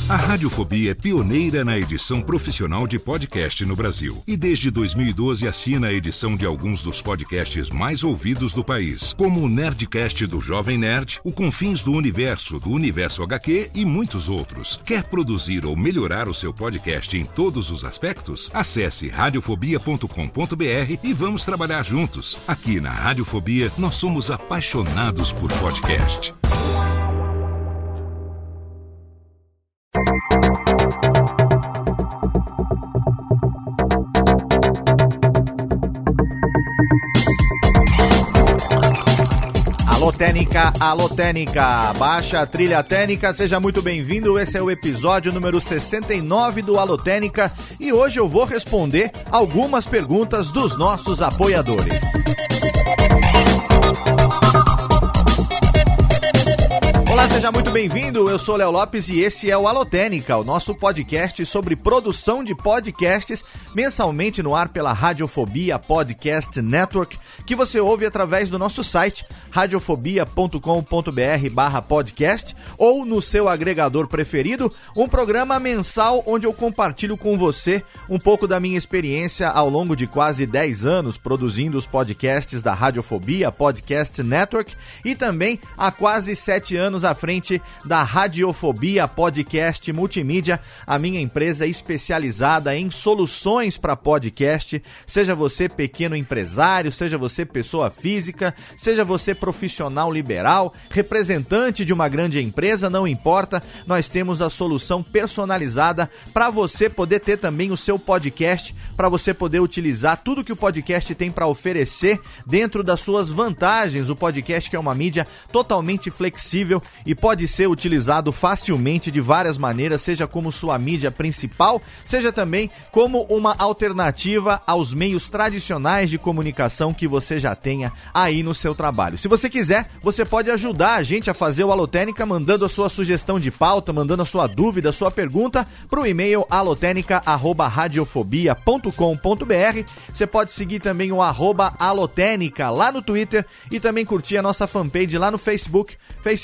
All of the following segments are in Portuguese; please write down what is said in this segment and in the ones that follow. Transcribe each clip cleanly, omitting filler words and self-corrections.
A Radiofobia é pioneira na edição profissional de podcast no Brasil. E desde 2012 assina a edição de alguns dos podcasts mais ouvidos do país, como o Nerdcast do Jovem Nerd, o Confins do Universo HQ e muitos outros. Quer produzir ou melhorar o seu podcast em todos os aspectos? Acesse radiofobia.com.br e vamos trabalhar juntos. Aqui na Radiofobia, nós somos apaixonados por podcast. Alô Técnica, baixa a trilha técnica, seja muito bem-vindo, esse é o episódio número 69 do Alô Técnica e hoje eu vou responder algumas perguntas dos nossos apoiadores. Olá, seja muito bem-vindo, eu sou Léo Lopes e esse é o Alô Técnica, o nosso podcast sobre produção de podcasts, mensalmente no ar pela Radiofobia Podcast Network, que você ouve através do nosso site, radiofobia.com.br/podcast, ou no seu agregador preferido, um programa mensal onde eu compartilho com você um pouco da minha experiência ao longo de quase 10 anos produzindo os podcasts da Radiofobia Podcast Network e também há quase 7 anos à frente da Radiofobia Podcast Multimídia, a minha empresa especializada em soluções para podcast, seja você pequeno empresário, seja você pessoa física, seja você profissional liberal, representante de uma grande empresa, não importa, nós temos a solução personalizada para você poder ter também o seu podcast, para você poder utilizar tudo que o podcast tem para oferecer dentro das suas vantagens. O podcast que é uma mídia totalmente flexível e pode ser utilizado facilmente de várias maneiras, seja como sua mídia principal, seja também como uma alternativa aos meios tradicionais de comunicação que você já tenha aí no seu trabalho. Se você quiser, você pode ajudar a gente a fazer o Alô Técnica mandando a sua sugestão de pauta, mandando a sua dúvida, a sua pergunta para o e-mail alotenica@radiofobia.com.br. Você pode seguir também o @alotécnica lá no Twitter e também curtir a nossa fanpage lá no Facebook,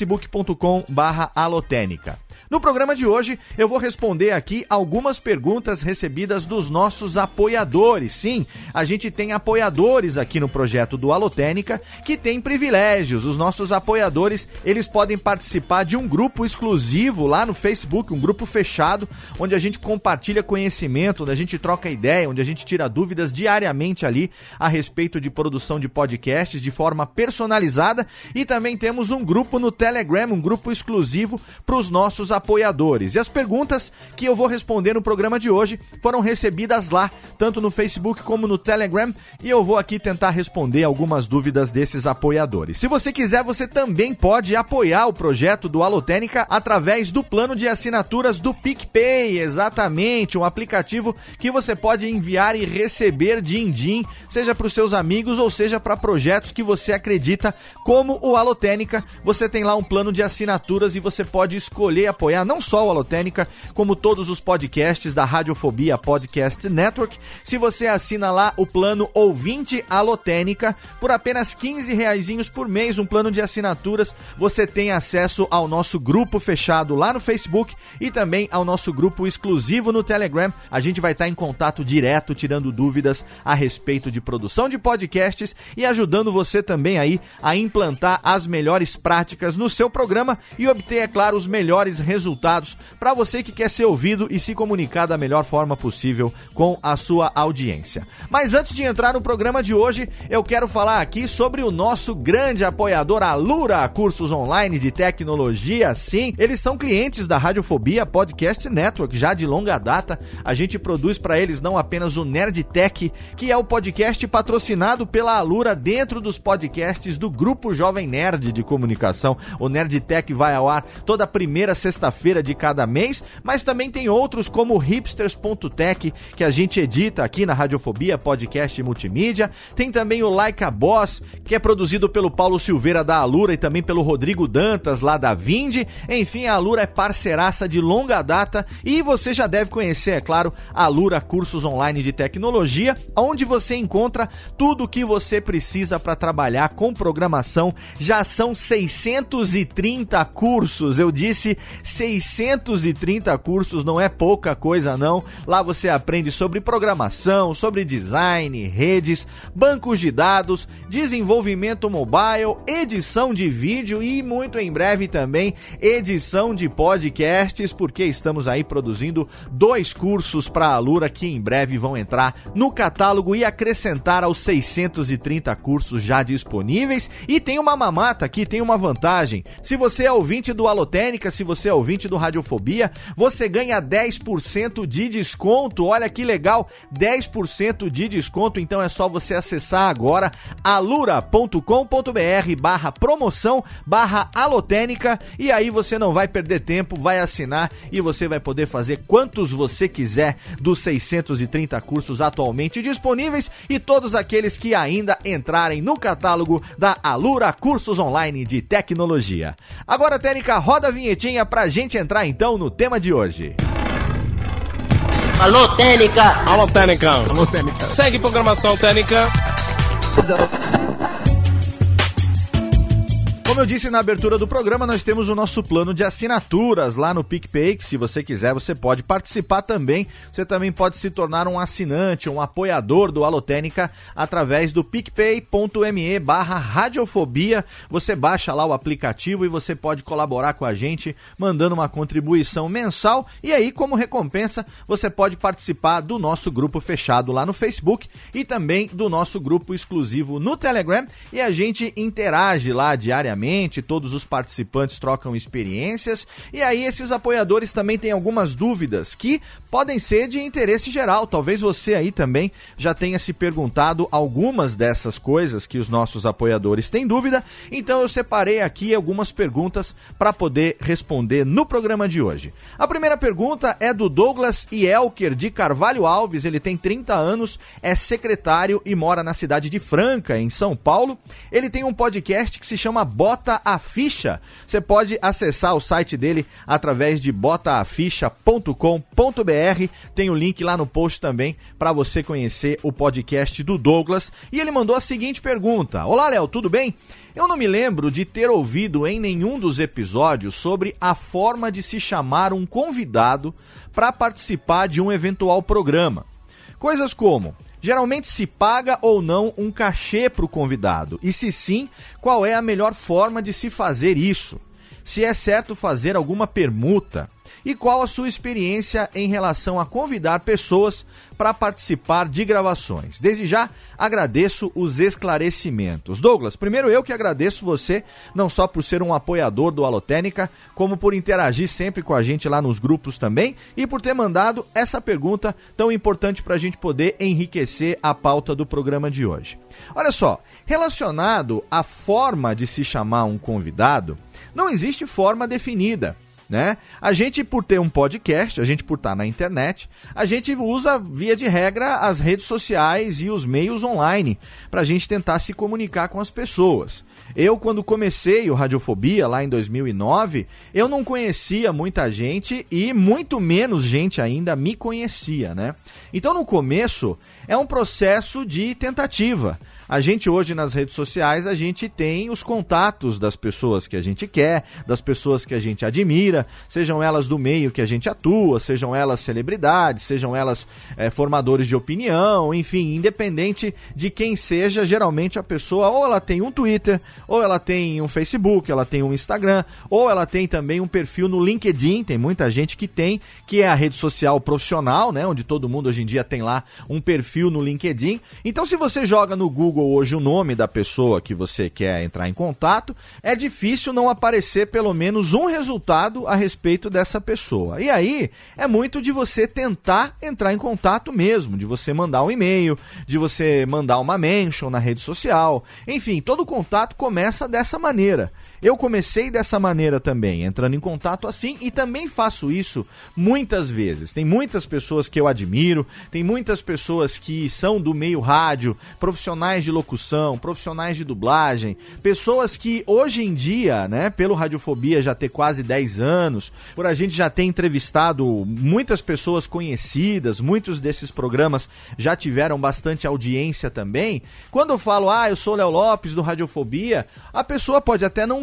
facebook.com/alotécnica. No programa de hoje, eu vou responder aqui algumas perguntas recebidas dos nossos apoiadores. Sim, a gente tem apoiadores aqui no projeto do Alô Técnica que tem privilégios. Os nossos apoiadores, eles podem participar de um grupo exclusivo lá no Facebook, um grupo fechado, onde a gente compartilha conhecimento, onde a gente troca ideia, onde a gente tira dúvidas diariamente ali a respeito de produção de podcasts de forma personalizada. E também temos um grupo no Telegram, um grupo exclusivo para os nossos apoiadores. E as perguntas que eu vou responder no programa de hoje foram recebidas lá, tanto no Facebook como no Telegram, e eu vou aqui tentar responder algumas dúvidas desses apoiadores. Se você quiser, você também pode apoiar o projeto do Alô Técnica através do plano de assinaturas do PicPay, exatamente, um aplicativo que você pode enviar e receber din-din, seja para os seus amigos ou seja para projetos que você acredita, como o Alô Técnica. Você tem lá um plano de assinaturas e você pode escolher apoiar não só o Alô Técnica, como todos os podcasts da Radiofobia Podcast Network. Se você assina lá o plano Ouvinte Alô Técnica, por apenas R$15 por mês, um plano de assinaturas, você tem acesso ao nosso grupo fechado lá no Facebook e também ao nosso grupo exclusivo no Telegram. A gente vai estar em contato direto, tirando dúvidas a respeito de produção de podcasts e ajudando você também aí a implantar as melhores práticas no seu programa e obter, é claro, os melhores resultados para você que quer ser ouvido e se comunicar da melhor forma possível com a sua audiência. Mas antes de entrar no programa de hoje, eu quero falar aqui sobre o nosso grande apoiador, a Alura, cursos online de tecnologia. Sim, eles são clientes da Radiofobia Podcast Network, já de longa data. A gente produz para eles não apenas o Nerdtech, que é o podcast patrocinado pela Alura dentro dos podcasts do Grupo Jovem Nerd de Comunicação. O Nerdtech vai ao ar toda primeira sexta-feira de cada mês, mas também tem outros como o hipsters.tech, que a gente edita aqui na Radiofobia Podcast Multimídia. Tem também o Like a Boss, que é produzido pelo Paulo Silveira da Alura e também pelo Rodrigo Dantas lá da Vindi. Enfim, a Alura é parceiraça de longa data e você já deve conhecer, é claro, a Alura Cursos Online de Tecnologia, onde você encontra tudo o que você precisa para trabalhar com programação. Já são 630 cursos, eu disse 630 cursos, não é pouca coisa não. Lá você aprende sobre programação, sobre design, redes, bancos de dados, desenvolvimento mobile, edição de vídeo e muito em breve também edição de podcasts, porque estamos aí produzindo 2 cursos para a Alura que em breve vão entrar no catálogo e acrescentar aos 630 cursos já disponíveis. E tem uma mamata aqui, tem uma vantagem. Se você é ouvinte do Alotênica, se você é ouvinte do Radiofobia, você ganha 10% de desconto. Olha que legal, 10% de desconto. Então é só você acessar agora alura.com.br/promoção/Alotênica e aí você não vai perder tempo, vai assinar e você vai poder fazer quantos você quiser dos 630 cursos atualmente disponíveis e todos aqueles que ainda entrarem no catálogo da Alura Cursos Online de Tecnologia. Agora, Técnica, roda a vinhetinha pra gente entrar então no tema de hoje. Alô, Técnica! Alô, Técnica! Alô, Técnica! Segue programação, Técnica! Como eu disse na abertura do programa, nós temos o nosso plano de assinaturas lá no PicPay, que se você quiser, você pode participar também. Você também pode se tornar um assinante, um apoiador do Alotênica através do picpay.me/radiofobia. Você baixa lá o aplicativo e você pode colaborar com a gente, mandando uma contribuição mensal. E aí, como recompensa, você pode participar do nosso grupo fechado lá no Facebook e também do nosso grupo exclusivo no Telegram. E a gente interage lá diariamente. Todos os participantes trocam experiências e aí esses apoiadores também têm algumas dúvidas que podem ser de interesse geral. Talvez você aí também já tenha se perguntado algumas dessas coisas que os nossos apoiadores têm dúvida, então eu separei aqui algumas perguntas para poder responder no programa de hoje. A primeira pergunta é do Douglas Ielker de Carvalho Alves, ele tem 30 anos, é secretário e mora na cidade de Franca, em São Paulo. Ele tem um podcast que se chama Bota a Ficha. Você pode acessar o site dele através de botaaficha.com.br. Tem o link lá no post também para você conhecer o podcast do Douglas. E ele mandou a seguinte pergunta: Olá, Léo, tudo bem? Eu não me lembro de ter ouvido em nenhum dos episódios sobre a forma de se chamar um convidado para participar de um eventual programa. Coisas como: geralmente se paga ou não um cachê para o convidado? E se sim, qual é a melhor forma de se fazer isso? Se é certo fazer alguma permuta? E qual a sua experiência em relação a convidar pessoas para participar de gravações? Desde já, agradeço os esclarecimentos. Douglas, primeiro eu que agradeço você, não só por ser um apoiador do Alotênica, como por interagir sempre com a gente lá nos grupos também, e por ter mandado essa pergunta tão importante para a gente poder enriquecer a pauta do programa de hoje. Olha só, relacionado à forma de se chamar um convidado, não existe forma definida, né? A gente, por ter um podcast, a gente por estar na internet, a gente usa, via de regra, as redes sociais e os meios online para a gente tentar se comunicar com as pessoas. Eu, quando comecei o Radiofobia, lá em 2009, eu não conhecia muita gente e muito menos gente ainda me conhecia, né? Então, no começo, é um processo de tentativa. A gente hoje nas redes sociais, a gente tem os contatos das pessoas que a gente quer, das pessoas que a gente admira, sejam elas do meio que a gente atua, sejam elas celebridades, sejam elas formadores de opinião, enfim, independente de quem seja, geralmente a pessoa ou ela tem um Twitter, ou ela tem um Facebook, ela tem um Instagram, ou ela tem também um perfil no LinkedIn, tem muita gente que tem, que é a rede social profissional, né, onde todo mundo hoje em dia tem lá um perfil no LinkedIn. Então, se você joga no Google hoje o nome da pessoa que você quer entrar em contato, é difícil não aparecer pelo menos um resultado a respeito dessa pessoa. E aí, é muito de você tentar entrar em contato mesmo, de você mandar um e-mail, de você mandar uma mention na rede social. Enfim, todo contato começa dessa maneira. Eu comecei dessa maneira também, entrando em contato assim, e também faço isso muitas vezes. Tem muitas pessoas que eu admiro, tem muitas pessoas que são do meio rádio, profissionais de locução, profissionais de dublagem, pessoas que hoje em dia, né, pelo Radiofobia já ter quase 10 anos, por a gente já ter entrevistado muitas pessoas conhecidas, muitos desses programas já tiveram bastante audiência também. Quando eu falo, eu sou o Léo Lopes do Radiofobia, a pessoa pode até não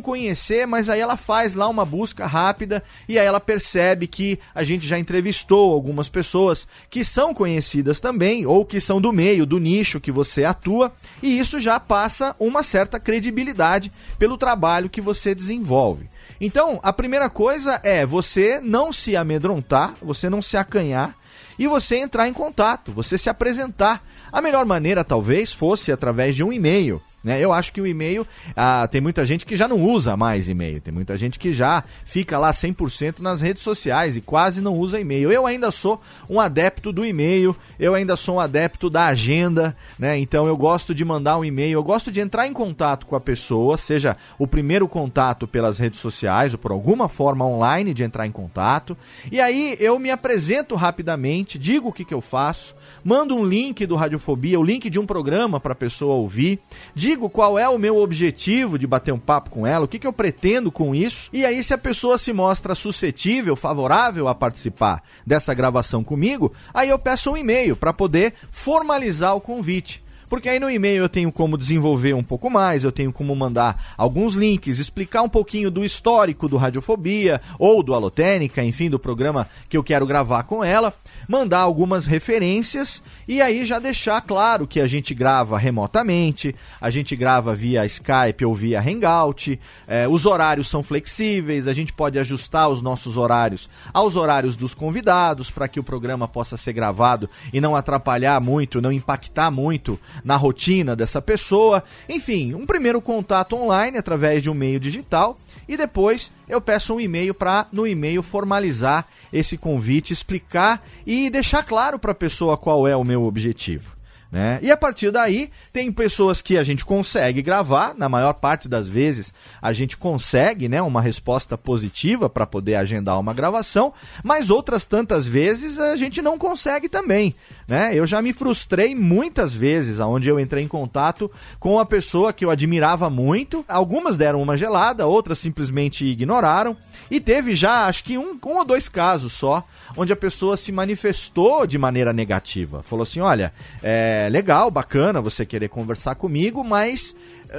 conhecer, mas aí ela faz lá uma busca rápida e aí ela percebe que a gente já entrevistou algumas pessoas que são conhecidas também, ou que são do meio, do nicho que você atua, e isso já passa uma certa credibilidade pelo trabalho que você desenvolve. Então, a primeira coisa é você não se amedrontar, você não se acanhar, e você entrar em contato, você se apresentar. A melhor maneira, talvez, fosse através de um e-mail, né? Eu acho que o e-mail, tem muita gente que já não usa mais e-mail, tem muita gente que já fica lá 100% nas redes sociais e quase não usa e-mail. Eu ainda sou um adepto do e-mail, eu ainda sou um adepto da agenda, né? Então eu gosto de mandar um e-mail, eu gosto de entrar em contato com a pessoa, seja o primeiro contato pelas redes sociais ou por alguma forma online de entrar em contato, e aí eu me apresento rapidamente, digo o que eu faço, mando um link do Radiofobia, o link de um programa para a pessoa ouvir, digo qual é o meu objetivo de bater um papo com ela, o que eu pretendo com isso, e aí se a pessoa se mostra suscetível, favorável a participar dessa gravação comigo, aí eu peço um e-mail para poder formalizar o convite. Porque aí no e-mail eu tenho como desenvolver um pouco mais, eu tenho como mandar alguns links, explicar um pouquinho do histórico do Radiofobia ou do Alotênica, enfim, do programa que eu quero gravar com ela, mandar algumas referências e aí já deixar claro que a gente grava remotamente, a gente grava via Skype ou via Hangout, os horários são flexíveis, a gente pode ajustar os nossos horários aos horários dos convidados para que o programa possa ser gravado e não atrapalhar muito, não impactar muito na rotina dessa pessoa. Enfim, um primeiro contato online através de um meio digital e depois eu peço um e-mail para no e-mail formalizar esse convite, explicar e deixar claro para a pessoa qual é o meu objetivo, né? E a partir daí tem pessoas que a gente consegue gravar, na maior parte das vezes a gente consegue, né, uma resposta positiva para poder agendar uma gravação, mas outras tantas vezes a gente não consegue também, né? Eu já me frustrei muitas vezes onde eu entrei em contato com a pessoa que eu admirava muito, algumas deram uma gelada, outras simplesmente ignoraram, e teve já acho que um ou dois casos só onde a pessoa se manifestou de maneira negativa, falou assim, olha, legal, bacana você querer conversar comigo, mas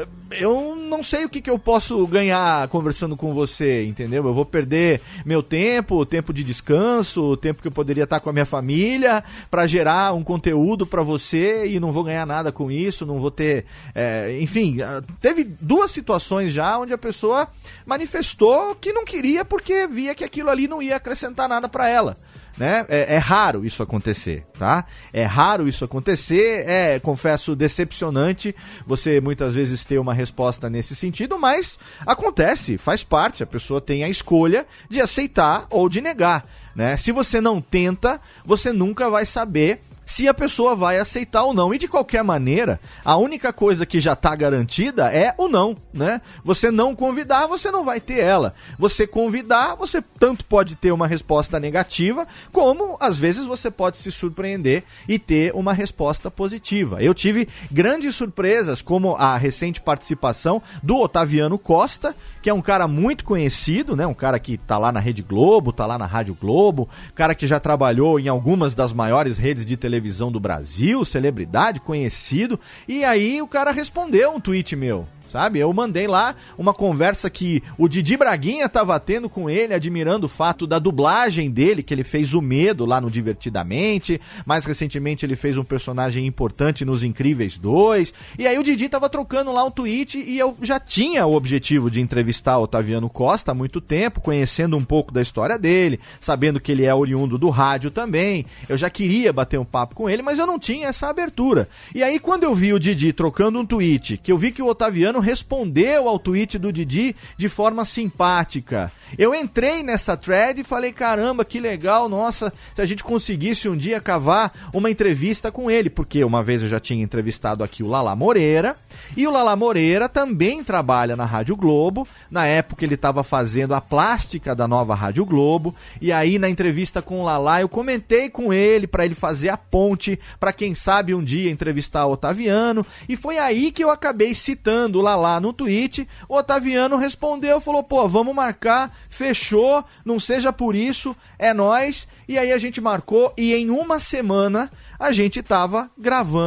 eu não sei o que eu posso ganhar conversando com você, entendeu? Eu vou perder meu tempo, o tempo de descanso, o tempo que eu poderia estar com a minha família para gerar um conteúdo para você e não vou ganhar nada com isso, não vou ter... enfim, teve duas situações já onde a pessoa manifestou que não queria porque via que aquilo ali não ia acrescentar nada para ela, né? É raro isso acontecer, tá? É raro isso acontecer, confesso, decepcionante você muitas vezes ter uma resposta nesse sentido, mas acontece, faz parte, a pessoa tem a escolha de aceitar ou de negar, né? Se você não tenta, você nunca vai saber se a pessoa vai aceitar ou não. E de qualquer maneira, a única coisa que já está garantida é o não, né? Você não convidar, você não vai ter ela. Você convidar, você tanto pode ter uma resposta negativa, como às vezes você pode se surpreender e ter uma resposta positiva. Eu tive grandes surpresas, como a recente participação do Otaviano Costa, que é um cara muito conhecido, né? Um cara que tá lá na Rede Globo, tá lá na Rádio Globo, cara que já trabalhou em algumas das maiores redes de televisão do Brasil, celebridade, conhecido, e aí o cara respondeu um tweet meu, sabe? Eu mandei lá uma conversa que o Didi Braguinha tava tendo com ele, admirando o fato da dublagem dele, que ele fez o Medo lá no Divertidamente, mais recentemente ele fez um personagem importante nos Incríveis 2, e aí o Didi tava trocando lá um tweet e eu já tinha o objetivo de entrevistar o Otaviano Costa há muito tempo, conhecendo um pouco da história dele, sabendo que ele é oriundo do rádio também, eu já queria bater um papo com ele, mas eu não tinha essa abertura. E aí quando eu vi o Didi trocando um tweet, que eu vi que o Otaviano respondeu ao tweet do Didi de forma simpática, eu entrei nessa thread e falei, caramba, que legal, nossa, se a gente conseguisse um dia cavar uma entrevista com ele, porque uma vez eu já tinha entrevistado aqui o Lala Moreira, e o Lala Moreira também trabalha na Rádio Globo, na época ele estava fazendo a plástica da nova Rádio Globo, e aí na entrevista com o Lala eu comentei com ele para ele fazer a ponte, para quem sabe um dia entrevistar o Otaviano, e foi aí que eu acabei citando o Lala no tweet. O Otaviano respondeu, falou, pô, vamos marcar, fechou, não seja por isso, é nóis. E aí a gente marcou e em uma semana a gente tava gravando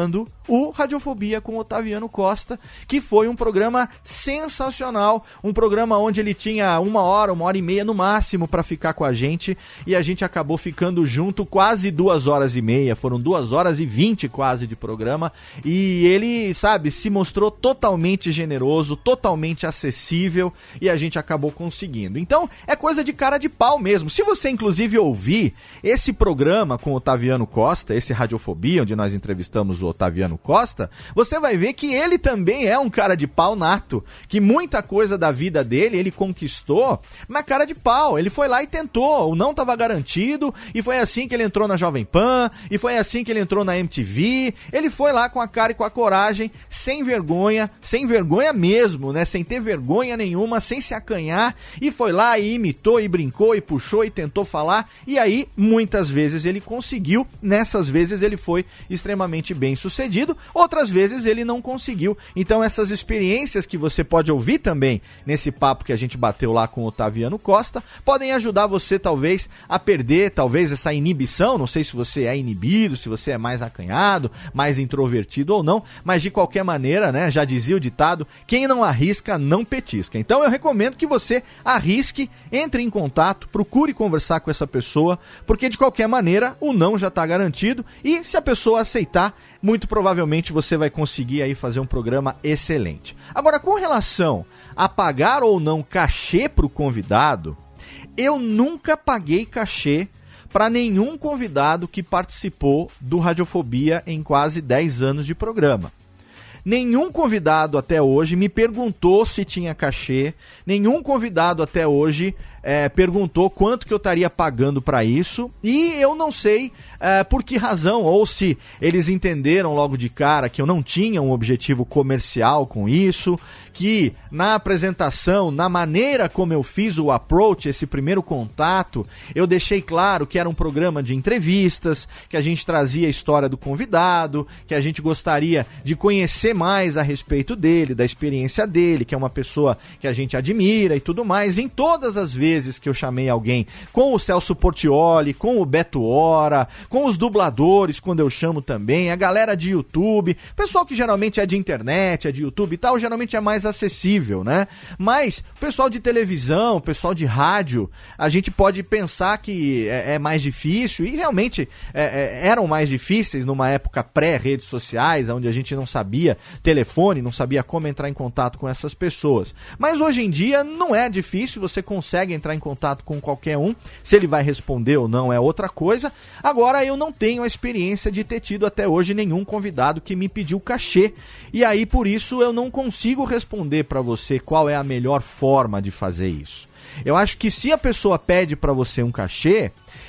o Radiofobia com Otaviano Costa, que foi um programa sensacional, um programa onde ele tinha 1 hora e meia no máximo para ficar com a gente, e a gente acabou ficando junto quase 2 horas e meia, foram 2 horas e 20 quase de programa, e ele, sabe, se mostrou totalmente generoso, totalmente acessível, e a gente acabou conseguindo. Então, é coisa de cara de pau mesmo. Se você, inclusive, ouvir esse programa com o Otaviano Costa, esse Radiofobia, onde nós entrevistamos o Otaviano Costa, você vai ver que ele também é um cara de pau nato, que muita coisa da vida dele ele conquistou na cara de pau. Ele foi lá e tentou, o não estava garantido, e foi assim que ele entrou na Jovem Pan, e foi assim que ele entrou na MTV. Ele foi lá com a cara e com a coragem, sem vergonha mesmo, né? Sem ter vergonha nenhuma, sem se acanhar, e foi lá e imitou, e brincou, e puxou, e tentou falar, e aí muitas vezes ele conseguiu, nessas vezes ele foi extremamente bem sucedido, outras vezes ele não conseguiu. Então essas experiências que você pode ouvir também nesse papo que a gente bateu lá com o Otaviano Costa, podem ajudar você talvez a perder talvez essa inibição. Não sei se você é inibido, se você é mais acanhado, mais introvertido ou não, mas de qualquer maneira, né, já dizia o ditado, quem não arrisca não petisca. Então eu recomendo que você arrisque, entre em contato, procure conversar com essa pessoa, porque de qualquer maneira o não já está garantido, e se a pessoa aceitar, muito provavelmente você vai conseguir aí fazer um programa excelente. Agora, com relação a pagar ou não cachê para o convidado, eu nunca paguei cachê para nenhum convidado que participou do Radiofobia em quase 10 anos de programa. Nenhum convidado até hoje me perguntou se tinha cachê, nenhum convidado até hoje perguntou quanto que eu estaria pagando para isso, e eu não sei por que razão, ou se eles entenderam logo de cara que eu não tinha um objetivo comercial com isso, que na apresentação, na maneira como eu fiz o approach, esse primeiro contato, eu deixei claro que era um programa de entrevistas, que a gente trazia a história do convidado, que a gente gostaria de conhecer mais a respeito dele, da experiência dele, que é uma pessoa que a gente admira e tudo mais. Em todas as vezes que eu chamei alguém, com o Celso Portiolli, com o Beto Hora, com os dubladores, quando eu chamo também, a galera de YouTube, pessoal que geralmente é de internet, é de YouTube e tal, geralmente é mais acessível, né? Mas o pessoal de televisão, o pessoal de rádio, a gente pode pensar que é mais difícil, e realmente eram mais difíceis numa época pré-redes sociais, onde a gente não sabia telefone, não sabia como entrar em contato com essas pessoas. Mas hoje em dia não é difícil, você consegue entrar em contato com qualquer um, se ele vai responder ou não é outra coisa. Agora, eu não tenho a experiência de ter tido até hoje nenhum convidado que me pediu cachê, e aí por isso eu não consigo responder para você qual é a melhor forma de fazer isso. Eu acho que se a pessoa pede para você um cachê,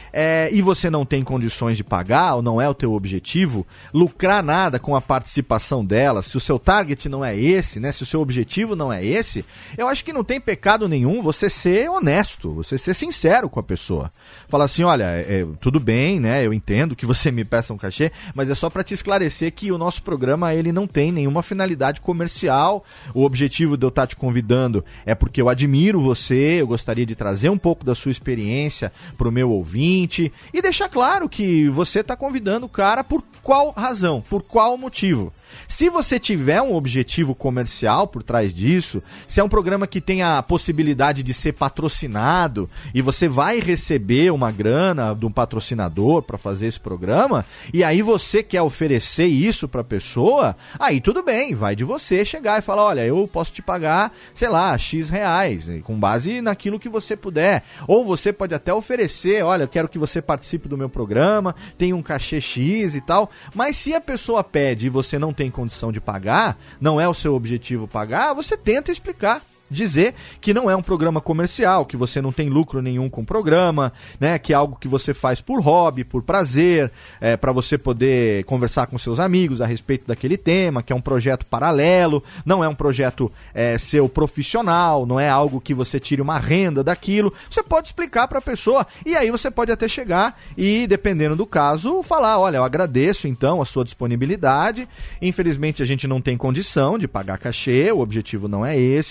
e você não tem condições de pagar, ou não é o teu objetivo lucrar nada com a participação dela, se o seu target não é esse, né, se o seu objetivo não é esse, eu acho que não tem pecado nenhum você ser honesto, você ser sincero com a pessoa. Falar assim, olha, tudo bem, né, eu entendo que você me peça um cachê, mas é só para te esclarecer que o nosso programa ele não tem nenhuma finalidade comercial, o objetivo de eu estar te convidando é porque eu admiro você, eu gostaria de trazer um pouco da sua experiência para o meu ouvinte, e deixar claro que você está convidando o cara por qual razão, por qual motivo. Se você tiver um objetivo comercial por trás disso, se é um programa que tem a possibilidade de ser patrocinado e você vai receber uma grana de um patrocinador para fazer esse programa, e aí você quer oferecer isso para a pessoa, aí tudo bem, vai de você chegar e falar, olha, eu posso te pagar, sei lá, X reais, com base naquilo que você puder. Ou você pode até oferecer, olha, eu quero que você participe do meu programa, tem um cachê X e tal, mas se a pessoa pede e você não tem condição de pagar, não é o seu objetivo pagar, você tenta explicar. Dizer que não é um programa comercial, que você não tem lucro nenhum com o programa, né, que é algo que você faz por hobby, por prazer, para você poder conversar com seus amigos a respeito daquele tema, que é um projeto paralelo, não é um projeto seu profissional, não é algo que você tire uma renda daquilo. Você pode explicar para a pessoa, e aí você pode até chegar e, dependendo do caso, falar, olha, eu agradeço então a sua disponibilidade, infelizmente a gente não tem condição de pagar cachê, o objetivo não é esse,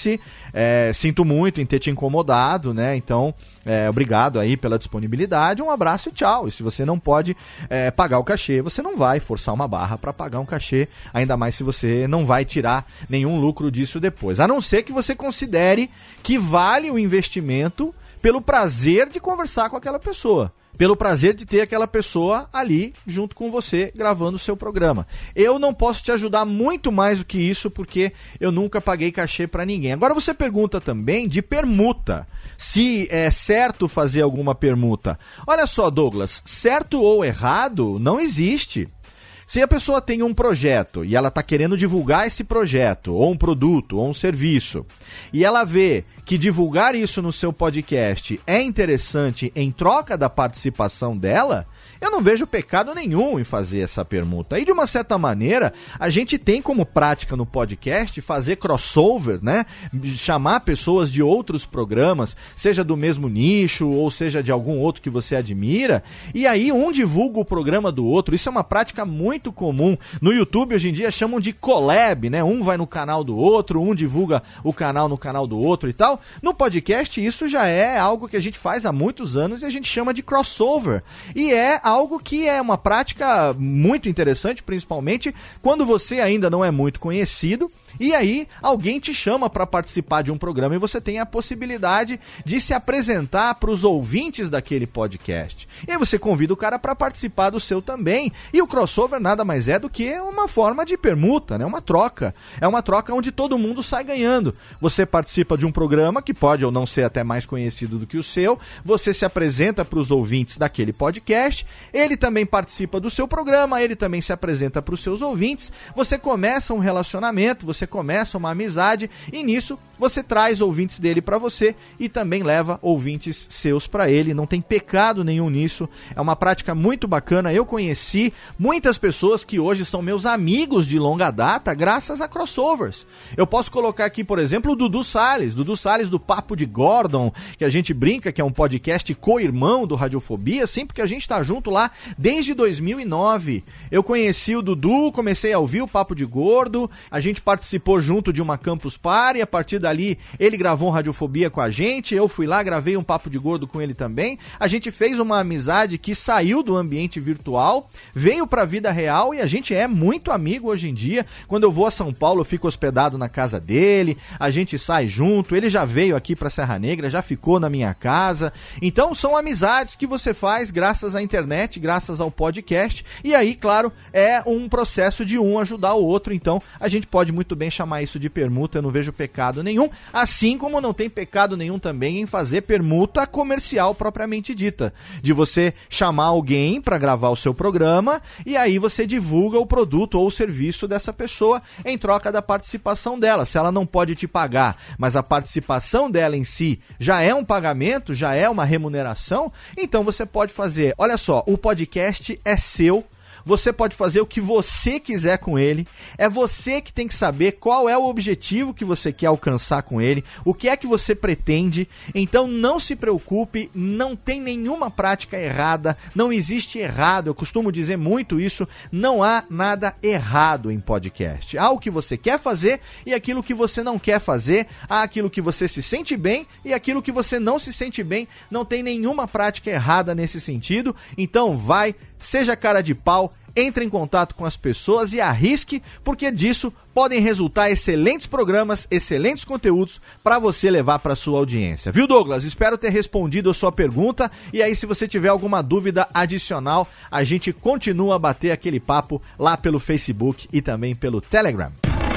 sinto muito em ter te incomodado, né? Então, obrigado aí pela disponibilidade, um abraço e tchau. E se você não pode pagar o cachê, você não vai forçar uma barra para pagar um cachê, ainda mais se você não vai tirar nenhum lucro disso depois. A não ser que você considere que vale o investimento pelo prazer de conversar com aquela pessoa. Pelo prazer de ter aquela pessoa ali junto com você gravando o seu programa. Eu não posso te ajudar muito mais do que isso porque eu nunca paguei cachê para ninguém. Agora você pergunta também de permuta. Se é certo fazer alguma permuta. Olha só, Douglas, certo ou errado não existe. Se a pessoa tem um projeto e ela está querendo divulgar esse projeto, ou um produto, ou um serviço, e ela vê que divulgar isso no seu podcast é interessante em troca da participação dela, eu não vejo pecado nenhum em fazer essa permuta. E de uma certa maneira, a gente tem como prática no podcast fazer crossover, né? Chamar pessoas de outros programas, seja do mesmo nicho ou seja de algum outro que você admira, e aí um divulga o programa do outro. Isso é uma prática muito comum. No YouTube hoje em dia chamam de collab, né? Um vai no canal do outro, um divulga o canal no canal do outro e tal. No podcast isso já é algo que a gente faz há muitos anos e a gente chama de crossover. E é algo que é uma prática muito interessante, principalmente quando você ainda não é muito conhecido e aí alguém te chama para participar de um programa e você tem a possibilidade de se apresentar para os ouvintes daquele podcast. E aí você convida o cara para participar do seu também. E o crossover nada mais é do que uma forma de permuta, né? Uma troca. É uma troca onde todo mundo sai ganhando. Você participa de um programa que pode ou não ser até mais conhecido do que o seu, você se apresenta para os ouvintes daquele podcast, ele também participa do seu programa, ele também se apresenta para os seus ouvintes, você começa um relacionamento, você começa uma amizade e nisso você traz ouvintes dele para você e também leva ouvintes seus para ele. Não tem pecado nenhum nisso, é uma prática muito bacana. Eu conheci muitas pessoas que hoje são meus amigos de longa data graças a crossovers. Eu posso colocar aqui, por exemplo, o Dudu Salles do Papo de Gordon, que a gente brinca que é um podcast co-irmão do Radiofobia, sim, porque a gente tá junto lá desde 2009. Eu conheci o Dudu, comecei a ouvir o Papo de Gordo, a gente participou junto de uma Campus Party, a partir dali ele gravou um Radiofobia com a gente, eu fui lá, gravei um Papo de Gordo com ele também, a gente fez uma amizade que saiu do ambiente virtual, veio pra vida real e a gente é muito amigo hoje em dia. Quando eu vou a São Paulo eu fico hospedado na casa dele, a gente sai junto, ele já veio aqui pra Serra Negra, já ficou na minha casa, então são amizades que você faz graças à internet, graças ao podcast, e aí, claro, é um processo de um ajudar o outro, então a gente pode muito bem chamar isso de permuta, eu não vejo pecado nenhum, assim como não tem pecado nenhum também em fazer permuta comercial propriamente dita, de você chamar alguém para gravar o seu programa, e aí você divulga o produto ou o serviço dessa pessoa em troca da participação dela. Se ela não pode te pagar, mas a participação dela em si já é um pagamento, já é uma remuneração, então você pode fazer, olha só, o podcast é seu, você pode fazer o que você quiser com ele, é você que tem que saber qual é o objetivo que você quer alcançar com ele, o que é que você pretende, então não se preocupe, não tem nenhuma prática errada, não existe errado, eu costumo dizer muito isso, não há nada errado em podcast, há o que você quer fazer e aquilo que você não quer fazer, há aquilo que você se sente bem e aquilo que você não se sente bem, não tem nenhuma prática errada nesse sentido, então vai, seja cara de pau, entre em contato com as pessoas e arrisque, porque disso podem resultar excelentes programas, excelentes conteúdos para você levar para sua audiência. Viu, Douglas? Espero ter respondido a sua pergunta e aí se você tiver alguma dúvida adicional, a gente continua a bater aquele papo lá pelo Facebook e também pelo Telegram.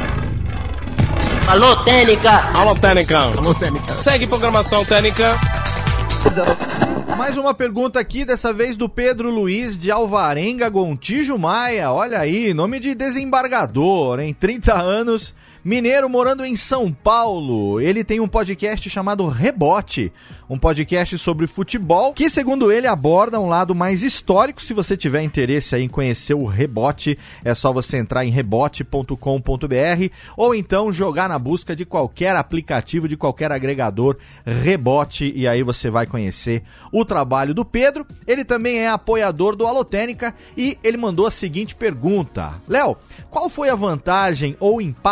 Alô, Técnica! Alô, Técnica! Alô, Técnica! Segue programação Técnica! Mais uma pergunta aqui, dessa vez do Pedro Luiz de Alvarenga, Gontijo Maia. Olha aí, nome de desembargador, hein? 30 anos, mineiro morando em São Paulo. Ele tem um podcast chamado Rebote, um podcast sobre futebol, que segundo ele aborda um lado mais histórico. Se você tiver interesse aí em conhecer o Rebote, é só você entrar em rebote.com.br ou então jogar na busca de qualquer aplicativo, de qualquer agregador Rebote, e aí você vai conhecer o trabalho do Pedro. Ele também é apoiador do Alotênica e ele mandou a seguinte pergunta: Léo, qual foi a vantagem ou impacto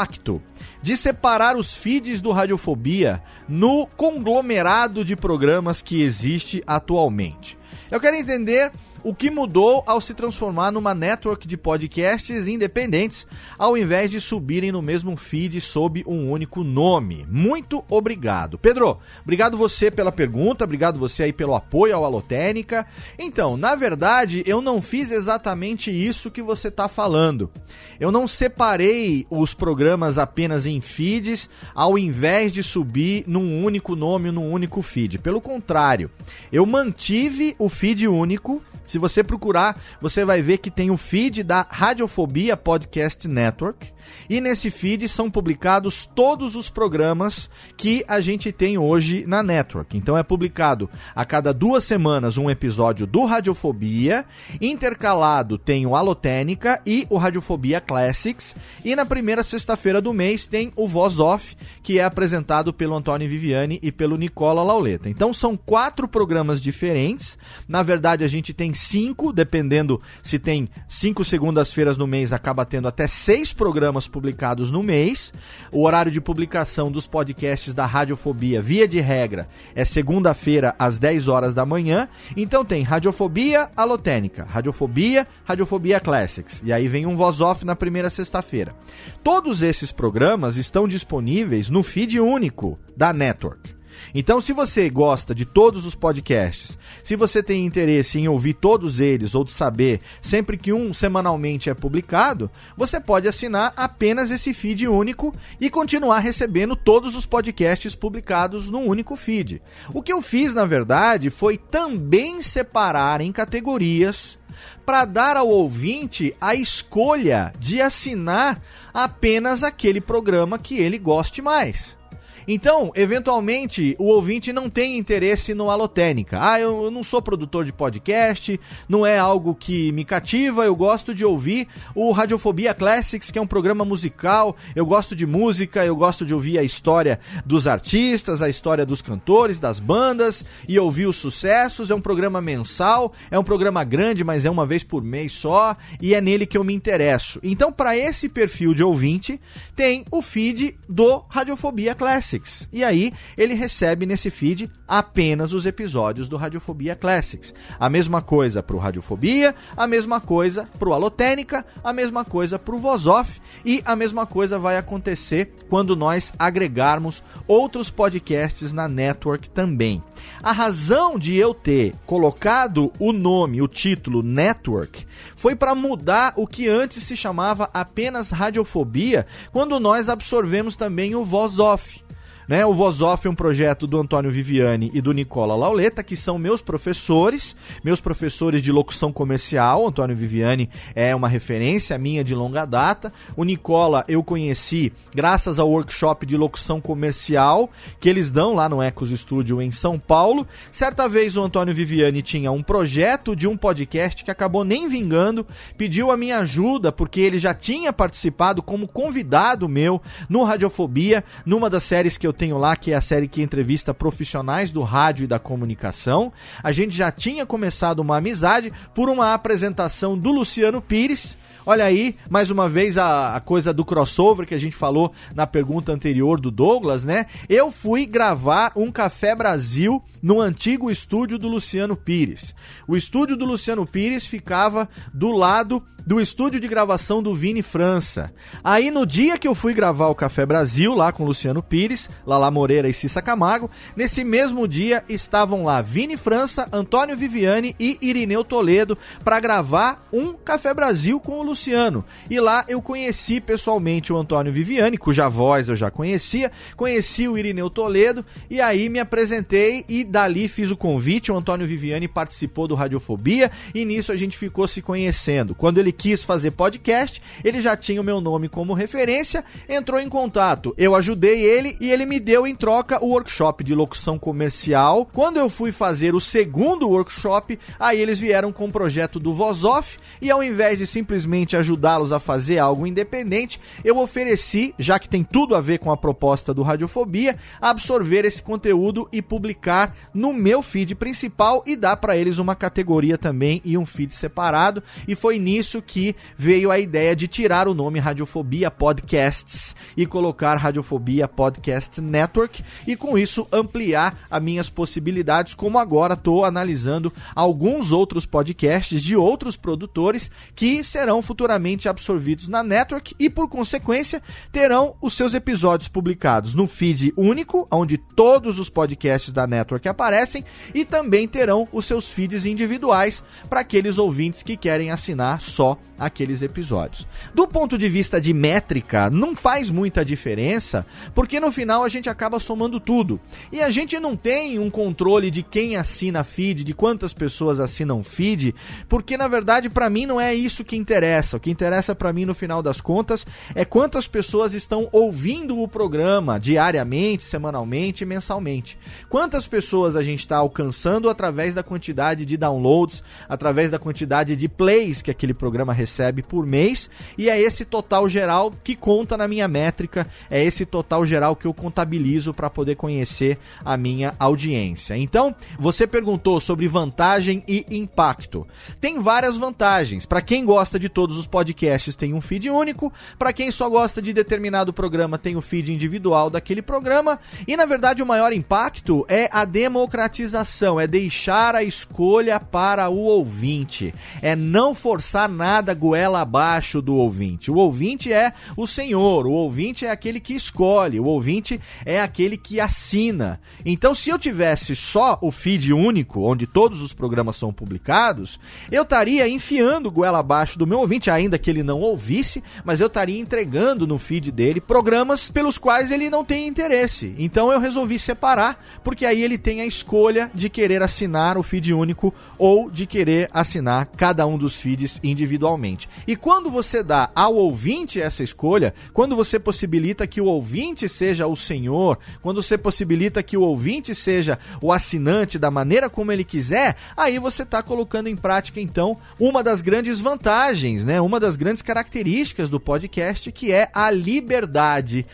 de separar os feeds do Radiofobia no conglomerado de programas que existe atualmente. Eu quero entender o que mudou ao se transformar numa network de podcasts independentes, ao invés de subirem no mesmo feed sob um único nome. Muito obrigado. Pedro, obrigado você pela pergunta, obrigado você aí pelo apoio ao Alotênica. Então, na verdade, eu não fiz exatamente isso que você está falando. Eu não separei os programas apenas em feeds, ao invés de subir num único nome, num único feed. Pelo contrário, eu mantive o feed único. Se você procurar, você vai ver que tem o feed da Radiofobia Podcast Network. E nesse feed são publicados todos os programas que a gente tem hoje na Network. Então é publicado a cada 2 semanas um episódio do Radiofobia. Intercalado tem o Alotênica e o Radiofobia Classics. E na primeira sexta-feira do mês tem o Voz Off, que é apresentado pelo Antônio Viviani e pelo Nicola Lauleta. Então são 4 programas diferentes. Na verdade a gente tem 5, dependendo se tem 5 segundas-feiras no mês, acaba tendo até 6 programas publicados no mês. O horário de publicação dos podcasts da Radiofobia, via de regra, é segunda-feira às 10 horas da manhã. Então tem Radiofobia Alotênica, Radiofobia, Radiofobia Classics. E aí vem um Voz Off na primeira sexta-feira. Todos esses programas estão disponíveis no feed único da Network. Então, se você gosta de todos os podcasts, se você tem interesse em ouvir todos eles ou de saber sempre que um semanalmente é publicado, você pode assinar apenas esse feed único e continuar recebendo todos os podcasts publicados num único feed. O que eu fiz, na verdade, foi também separar em categorias para dar ao ouvinte a escolha de assinar apenas aquele programa que ele goste mais. Então, eventualmente, o ouvinte não tem interesse no Alotênica. Eu não sou produtor de podcast, não é algo que me cativa, eu gosto de ouvir o Radiofobia Classics, que é um programa musical, eu gosto de música, eu gosto de ouvir a história dos artistas, a história dos cantores, das bandas, e ouvir os sucessos. É um programa mensal, é um programa grande, mas é uma vez por mês só, e é nele que eu me interesso. Então, para esse perfil de ouvinte, tem o feed do Radiofobia Classics. E aí, ele recebe nesse feed apenas os episódios do Radiofobia Classics. A mesma coisa para o Radiofobia, a mesma coisa para o Alotênica, a mesma coisa para o Voz Off, e a mesma coisa vai acontecer quando nós agregarmos outros podcasts na Network também. A razão de eu ter colocado o nome, o título Network, foi para mudar o que antes se chamava apenas Radiofobia, quando nós absorvemos também o Voz Off. O Voz Off é um projeto do Antônio Viviani e do Nicola Lauleta, que são meus professores de locução comercial. O Antônio Viviani é uma referência minha de longa data. O Nicola eu conheci graças ao workshop de locução comercial que eles dão lá no Ecos Studio em São Paulo. Certa vez o Antônio Viviani tinha um projeto de um podcast que acabou nem vingando, pediu a minha ajuda porque ele já tinha participado como convidado meu no Radiofobia, numa das séries que eu tenho lá, que é a série que entrevista profissionais do rádio e da comunicação. A gente já tinha começado uma amizade por uma apresentação do Luciano Pires. Olha aí, mais uma vez a coisa do crossover que a gente falou na pergunta anterior do Douglas, né? Eu fui gravar um Café Brasil no antigo estúdio do Luciano Pires. O estúdio do Luciano Pires ficava do lado do estúdio de gravação do Vini França. Aí no dia que eu fui gravar o Café Brasil, lá com o Luciano Pires, Lala Moreira e Cissa Camargo, nesse mesmo dia estavam lá Vini França, Antônio Viviani e Irineu Toledo para gravar um Café Brasil com o Luciano. E lá eu conheci pessoalmente o Antônio Viviani, cuja voz eu já conhecia, conheci o Irineu Toledo e aí me apresentei e dali fiz o convite. O Antônio Viviani participou do Radiofobia e nisso a gente ficou se conhecendo. Quando ele quis fazer podcast, ele já tinha o meu nome como referência, entrou em contato, eu ajudei ele e ele me deu em troca o workshop de locução comercial. Quando eu fui fazer o segundo workshop, aí eles vieram com o projeto do Voz Off e ao invés de simplesmente futuramente ajudá-los a fazer algo independente, eu ofereci, já que tem tudo a ver com a proposta do Radiofobia, absorver esse conteúdo e publicar no meu feed principal e dar para eles uma categoria também e um feed separado. E foi nisso que veio a ideia de tirar o nome Radiofobia Podcasts e colocar Radiofobia Podcast Network, e com isso ampliar as minhas possibilidades, como agora estou analisando alguns outros podcasts de outros produtores que serão futuramente absorvidos na Network e, por consequência, terão os seus episódios publicados no feed único, onde todos os podcasts da Network aparecem, e também terão os seus feeds individuais para aqueles ouvintes que querem assinar só aqueles episódios. Do ponto de vista de métrica, não faz muita diferença, porque no final a gente acaba somando tudo. E a gente não tem um controle de quem assina feed, de quantas pessoas assinam feed, porque na verdade para mim não é isso que interessa. O que interessa para mim no final das contas é quantas pessoas estão ouvindo o programa diariamente, semanalmente, mensalmente. Quantas pessoas a gente está alcançando através da quantidade de downloads, através da quantidade de plays que aquele programa recebe por mês, e é esse total geral que conta na minha métrica, é esse total geral que eu contabilizo para poder conhecer a minha audiência. Então, você perguntou sobre vantagem e impacto. Tem várias vantagens. Para quem gosta de todos os podcasts, tem um feed único. Para quem só gosta de determinado programa, tem o feed individual daquele programa. E, na verdade, o maior impacto é a democratização, é deixar a escolha para o ouvinte. É não forçar nada goela abaixo do ouvinte. O ouvinte é o senhor, o ouvinte é aquele que escolhe, o ouvinte é aquele que assina. Então, se eu tivesse só o feed único, onde todos os programas são publicados, eu estaria enfiando goela abaixo do meu ouvinte, ainda que ele não ouvisse, mas eu estaria entregando no feed dele programas pelos quais ele não tem interesse. Então eu resolvi separar, porque aí ele tem a escolha de querer assinar o feed único ou de querer assinar cada um dos feeds individualmente. E quando você dá ao ouvinte essa escolha, quando você possibilita que o ouvinte seja o senhor, quando você possibilita que o ouvinte seja o assinante da maneira como ele quiser, aí você está colocando em prática, então, uma das grandes vantagens, né? Uma das grandes características do podcast, que é a liberdade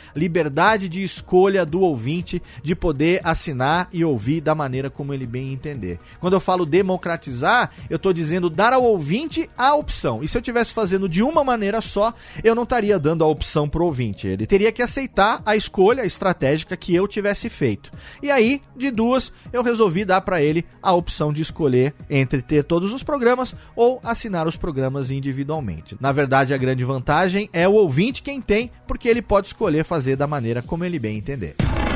de escolha do ouvinte, de poder assinar e ouvir da maneira como ele bem entender. Quando eu falo democratizar, eu estou dizendo dar ao ouvinte a opção. E se eu estivesse fazendo de uma maneira só, eu não estaria dando a opção para o ouvinte. Ele teria que aceitar a escolha estratégica que eu tivesse feito. E aí, de duas, eu resolvi dar para ele a opção de escolher entre ter todos os programas ou assinar os programas individualmente. Na verdade, a grande vantagem é o ouvinte quem tem, porque ele pode escolher fazer da maneira como ele bem entender.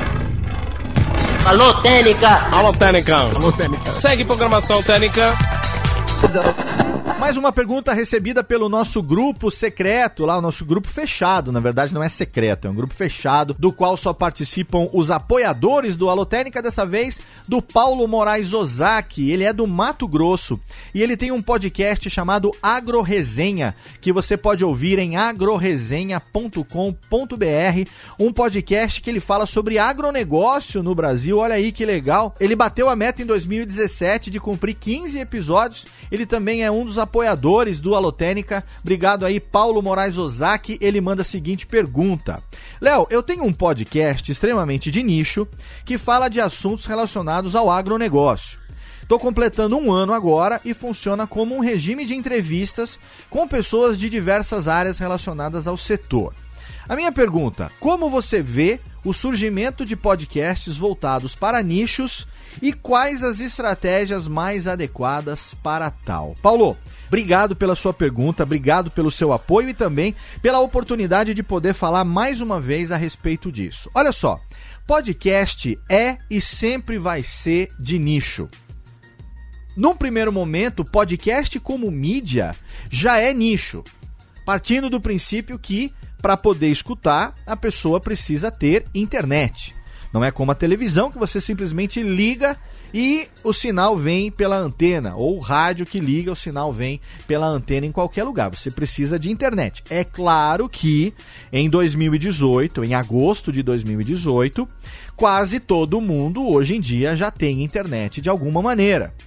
Alô, Técnica! Alô, Técnica! Alô, Técnica! Segue programação Técnica! Mais uma pergunta recebida pelo nosso grupo secreto, lá o nosso grupo fechado, na verdade não é secreto, é um grupo fechado, do qual só participam os apoiadores do Alotênica, dessa vez do Paulo Moraes Ozaki. Ele é do Mato Grosso e ele tem um podcast chamado Agroresenha, que você pode ouvir em agroresenha.com.br, um podcast que ele fala sobre agronegócio no Brasil. Olha aí que legal, ele bateu a meta em 2017 de cumprir 15 episódios. Ele também é um dos apoiadores do Alotênica. Obrigado aí, Paulo Moraes Ozaki. Ele manda a seguinte pergunta: Léo, eu tenho um podcast extremamente de nicho que fala de assuntos relacionados ao agronegócio. Estou completando um ano agora e funciona como um regime de entrevistas com pessoas de diversas áreas relacionadas ao setor. A minha pergunta: como você vê o surgimento de podcasts voltados para nichos e quais as estratégias mais adequadas para tal? Paulo, obrigado pela sua pergunta, obrigado pelo seu apoio e também pela oportunidade de poder falar mais uma vez a respeito disso. Olha só, podcast é e sempre vai ser de nicho. Num primeiro momento, podcast como mídia já é nicho, partindo do princípio que, para poder escutar, a pessoa precisa ter internet. Não é como a televisão, que você simplesmente liga e o sinal vem pela antena, ou o rádio que liga, o sinal vem pela antena em qualquer lugar. Você precisa de internet. É claro que em 2018, em agosto de 2018, quase todo mundo hoje em dia já tem internet de alguma maneira.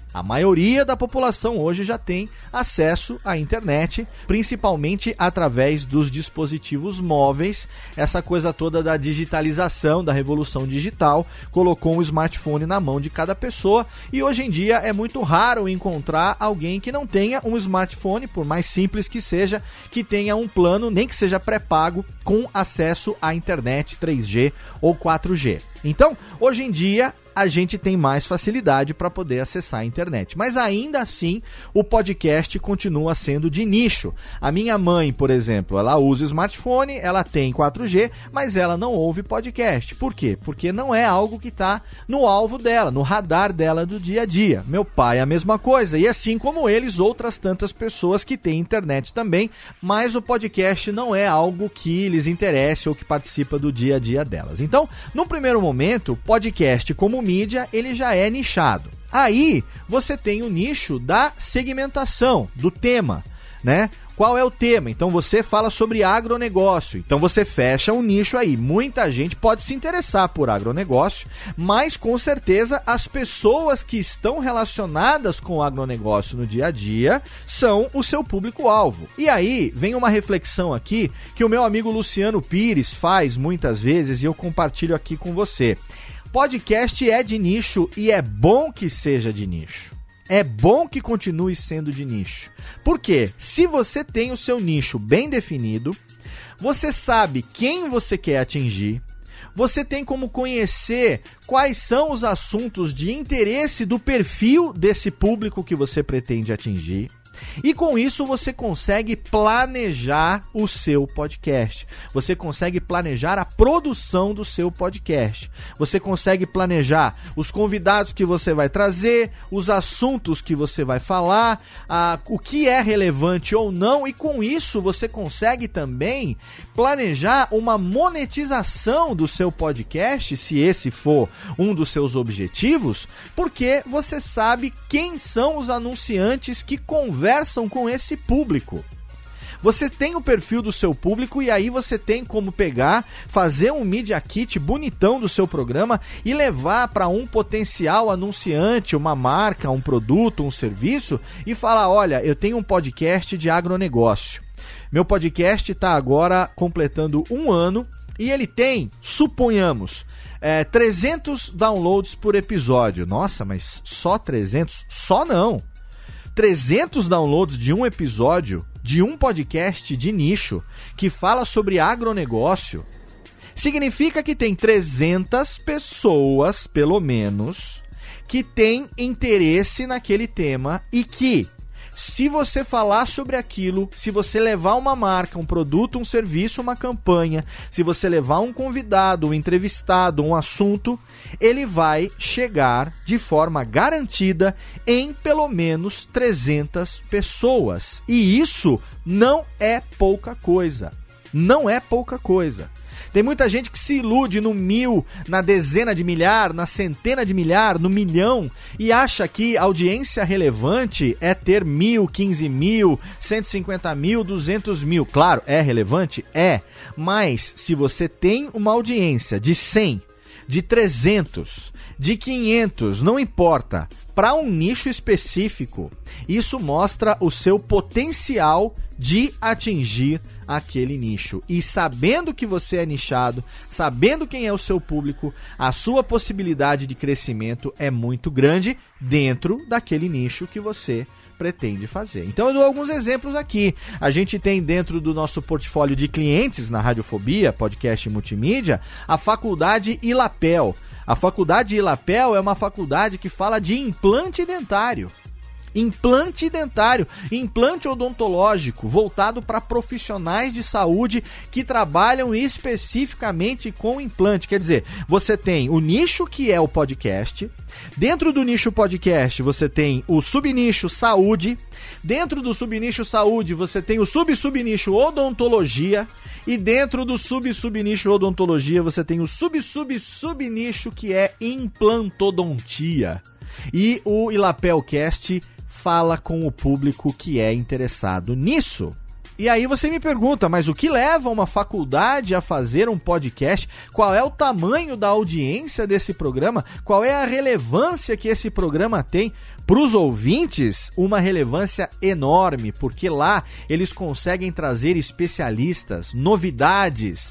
A maioria da população hoje já tem acesso à internet, principalmente através dos dispositivos móveis. Essa coisa toda da digitalização, da revolução digital, colocou um smartphone na mão de cada pessoa e hoje em dia é muito raro encontrar alguém que não tenha um smartphone, por mais simples que seja, que tenha um plano, nem que seja pré-pago, com acesso à internet 3G ou 4G. Então, hoje em dia, a gente tem mais facilidade para poder acessar a internet. Mas ainda assim, o podcast continua sendo de nicho. A minha mãe, por exemplo, ela usa smartphone, ela tem 4G, mas ela não ouve podcast. Por quê? Porque não é algo que está no alvo dela, no radar dela do dia a dia. Meu pai é a mesma coisa, e assim como eles, outras tantas pessoas que têm internet também, mas o podcast não é algo que lhes interesse ou que participa do dia a dia delas. Então, no primeiro momento, o podcast como mídia, ele já é nichado. Aí, você tem o nicho da segmentação, do tema, né? Qual é o tema? Então, você fala sobre agronegócio. Então, você fecha um nicho aí. Muita gente pode se interessar por agronegócio, mas, com certeza, as pessoas que estão relacionadas com o agronegócio no dia a dia são o seu público-alvo. E aí, vem uma reflexão aqui que o meu amigo Luciano Pires faz muitas vezes e eu compartilho aqui com você. Podcast é de nicho e é bom que seja de nicho. É bom que continue sendo de nicho. Por quê? Se você tem o seu nicho bem definido, você sabe quem você quer atingir, você tem como conhecer quais são os assuntos de interesse do perfil desse público que você pretende atingir. E com isso você consegue planejar o seu podcast. Você consegue planejar a produção do seu podcast. Você consegue planejar os convidados que você vai trazer, os assuntos que você vai falar, o que é relevante ou não. E com isso você consegue também planejar uma monetização do seu podcast, se esse for um dos seus objetivos, porque você sabe quem são os anunciantes que conversam com esse público. Você tem o perfil do seu público e aí você tem como pegar, fazer um Media Kit bonitão do seu programa e levar para um potencial anunciante, uma marca, um produto, um serviço e falar, olha, eu tenho um podcast de agronegócio. Meu podcast está agora completando 1 ano e ele tem, suponhamos, 300 downloads por episódio. Nossa, mas só 300? Só não! 300 downloads de um episódio de um podcast de nicho que fala sobre agronegócio significa que tem 300 pessoas, pelo menos, que têm interesse naquele tema e que, se você falar sobre aquilo, se você levar uma marca, um produto, um serviço, uma campanha, se você levar um convidado, um entrevistado, um assunto, ele vai chegar de forma garantida em pelo menos 300 pessoas. E isso não é pouca coisa. Não é pouca coisa. Tem muita gente que se ilude no 1000, na dezena de milhar, na centena de milhar, no milhão e acha que audiência relevante é ter 1000, 15 mil, 150 mil, 200 mil. Claro, é relevante? É. Mas se você tem uma audiência de 100, de 300, de 500, não importa, para um nicho específico, isso mostra o seu potencial de atingir aquele nicho. E sabendo que você é nichado, sabendo quem é o seu público, a sua possibilidade de crescimento é muito grande dentro daquele nicho que você pretende fazer. Então eu dou alguns exemplos aqui. A gente tem dentro do nosso portfólio de clientes na Radiofobia, podcast multimídia, a Faculdade Ilapel. A Faculdade Ilapel é uma faculdade que fala de implante dentário. Implante dentário, implante odontológico, voltado para profissionais de saúde que trabalham especificamente com implante. Quer dizer, você tem o nicho que é o podcast, dentro do nicho podcast você tem o subnicho saúde, dentro do subnicho saúde você tem o subnicho odontologia e dentro do subnicho odontologia você tem o subnicho que é implantodontia. E o Ilapelcast fala com o público que é interessado nisso. E aí você me pergunta, mas o que leva uma faculdade a fazer um podcast? Qual é o tamanho da audiência desse programa? Qual é a relevância que esse programa tem para os ouvintes? Uma relevância enorme, porque lá eles conseguem trazer especialistas, novidades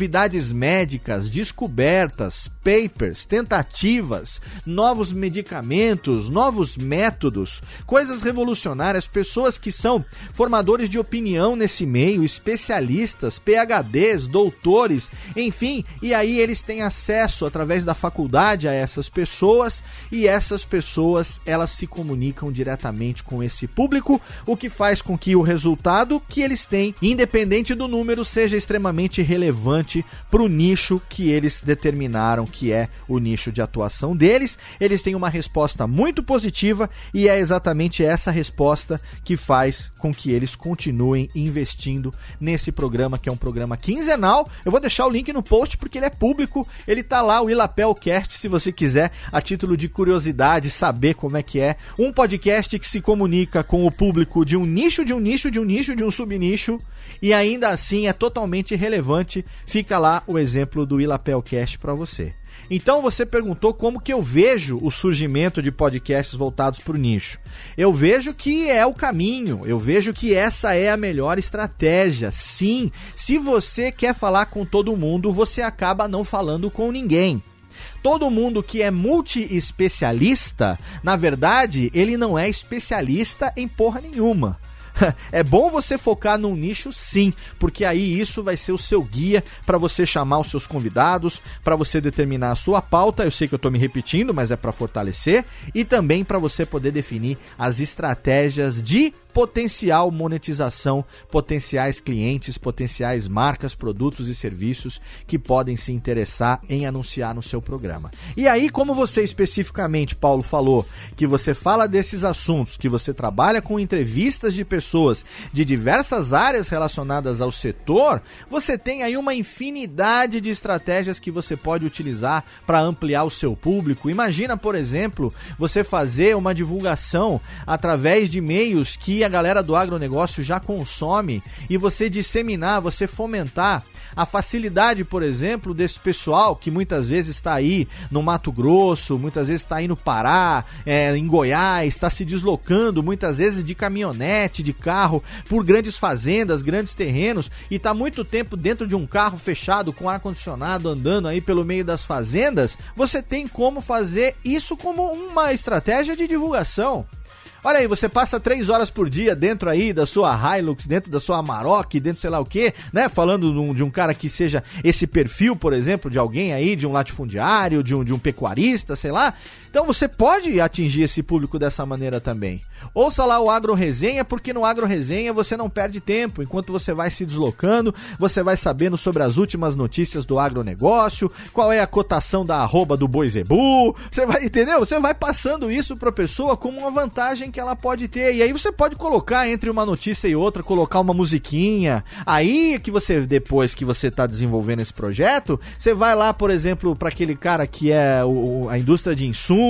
médicas, descobertas, papers, tentativas, novos medicamentos, novos métodos, coisas revolucionárias, pessoas que são formadores de opinião nesse meio, especialistas, PhDs, doutores, enfim, e aí eles têm acesso através da faculdade a essas pessoas, e essas pessoas, elas se comunicam diretamente com esse público, o que faz com que o resultado que eles têm, independente do número, seja extremamente relevante para o nicho que eles determinaram que é o nicho de atuação deles. Eles têm uma resposta muito positiva e é exatamente essa resposta que faz com que eles continuem investindo nesse programa, que é um programa quinzenal. Eu vou deixar o link no post porque ele é público, ele tá lá, o Ilapelcast, se você quiser, a título de curiosidade, saber como é que é um podcast que se comunica com o público de um nicho, de um subnicho, e ainda assim é totalmente relevante. Fica lá o exemplo do Ilapelcast para você. Então você perguntou como que eu vejo o surgimento de podcasts voltados para o nicho. Eu vejo que é o caminho, eu vejo que essa é a melhor estratégia. Sim, se você quer falar com todo mundo, você acaba não falando com ninguém. Todo mundo que é multi-especialista, na verdade, ele não é especialista em porra nenhuma. É bom você focar num nicho, sim, porque aí isso vai ser o seu guia para você chamar os seus convidados, para você determinar a sua pauta. Eu sei que eu estou me repetindo, mas é para fortalecer, e também para você poder definir as estratégias de potencial monetização, potenciais clientes, potenciais marcas, produtos e serviços que podem se interessar em anunciar no seu programa. E aí, como você especificamente, Paulo, falou que você fala desses assuntos, que você trabalha com entrevistas de pessoas de diversas áreas relacionadas ao setor, você tem aí uma infinidade de estratégias que você pode utilizar para ampliar o seu público. Imagina, por exemplo, você fazer uma divulgação através de meios que a galera do agronegócio já consome e você disseminar, você fomentar a facilidade, por exemplo, desse pessoal que muitas vezes está aí no Mato Grosso, muitas vezes está aí no Pará, em Goiás, está se deslocando muitas vezes de caminhonete, de carro, por grandes fazendas, grandes terrenos, e está muito tempo dentro de um carro fechado com ar-condicionado andando aí pelo meio das fazendas. Você tem como fazer isso como uma estratégia de divulgação. Olha aí, você passa 3 horas por dia dentro aí da sua Hilux, dentro da sua Amarok, dentro sei lá o que, né? Falando de um cara que seja esse perfil, por exemplo, de alguém aí, de um latifundiário, de um pecuarista, sei lá. Então você pode atingir esse público dessa maneira também. Ouça lá o Agro Resenha, porque no Agro Resenha você não perde tempo. Enquanto você vai se deslocando, você vai sabendo sobre as últimas notícias do agronegócio, qual é a cotação da arroba do Boi Zebu, você vai, entendeu? Você vai passando isso para a pessoa como uma vantagem que ela pode ter. E aí você pode colocar entre uma notícia e outra, colocar uma musiquinha. Aí que você, depois que você está desenvolvendo esse projeto, você vai lá, por exemplo, para aquele cara que é a indústria de insumos,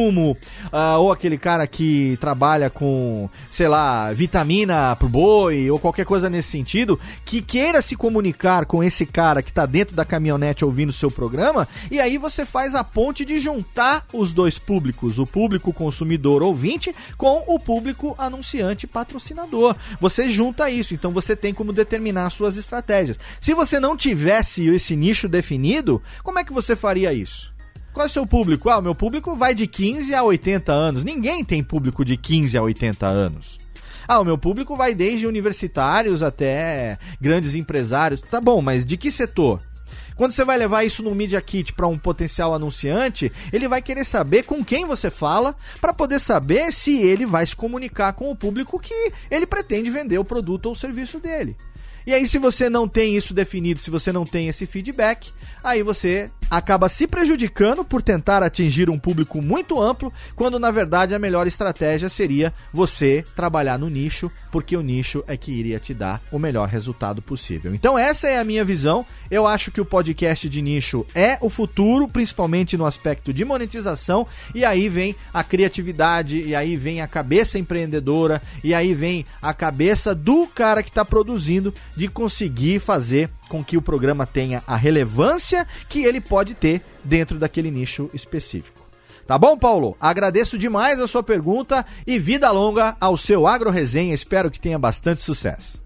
ou aquele cara que trabalha com, sei lá, vitamina pro boi, ou qualquer coisa nesse sentido, que queira se comunicar com esse cara que tá dentro da caminhonete ouvindo o seu programa, e aí você faz a ponte de juntar os dois públicos, o público consumidor ouvinte com o público anunciante patrocinador. Você junta isso, então você tem como determinar suas estratégias. Se você não tivesse esse nicho definido, como é que você faria isso? Qual é o seu público? O meu público vai de 15 a 80 anos. Ninguém tem público de 15 a 80 anos. O meu público vai desde universitários até grandes empresários. Tá bom, mas de que setor? Quando você vai levar isso no Media Kit para um potencial anunciante, ele vai querer saber com quem você fala para poder saber se ele vai se comunicar com o público que ele pretende vender o produto ou o serviço dele. E aí, se você não tem isso definido, se você não tem esse feedback, aí você acaba se prejudicando por tentar atingir um público muito amplo, quando na verdade a melhor estratégia seria você trabalhar no nicho, porque o nicho é que iria te dar o melhor resultado possível. Então essa é a minha visão. Eu acho que o podcast de nicho é o futuro, principalmente no aspecto de monetização, e aí vem a criatividade, e aí vem a cabeça empreendedora, e aí vem a cabeça do cara que está produzindo, de conseguir fazer com que o programa tenha a relevância que ele pode ter dentro daquele nicho específico. Tá bom, Paulo? Agradeço demais a sua pergunta e vida longa ao seu Agro Resenha. Espero que tenha bastante sucesso.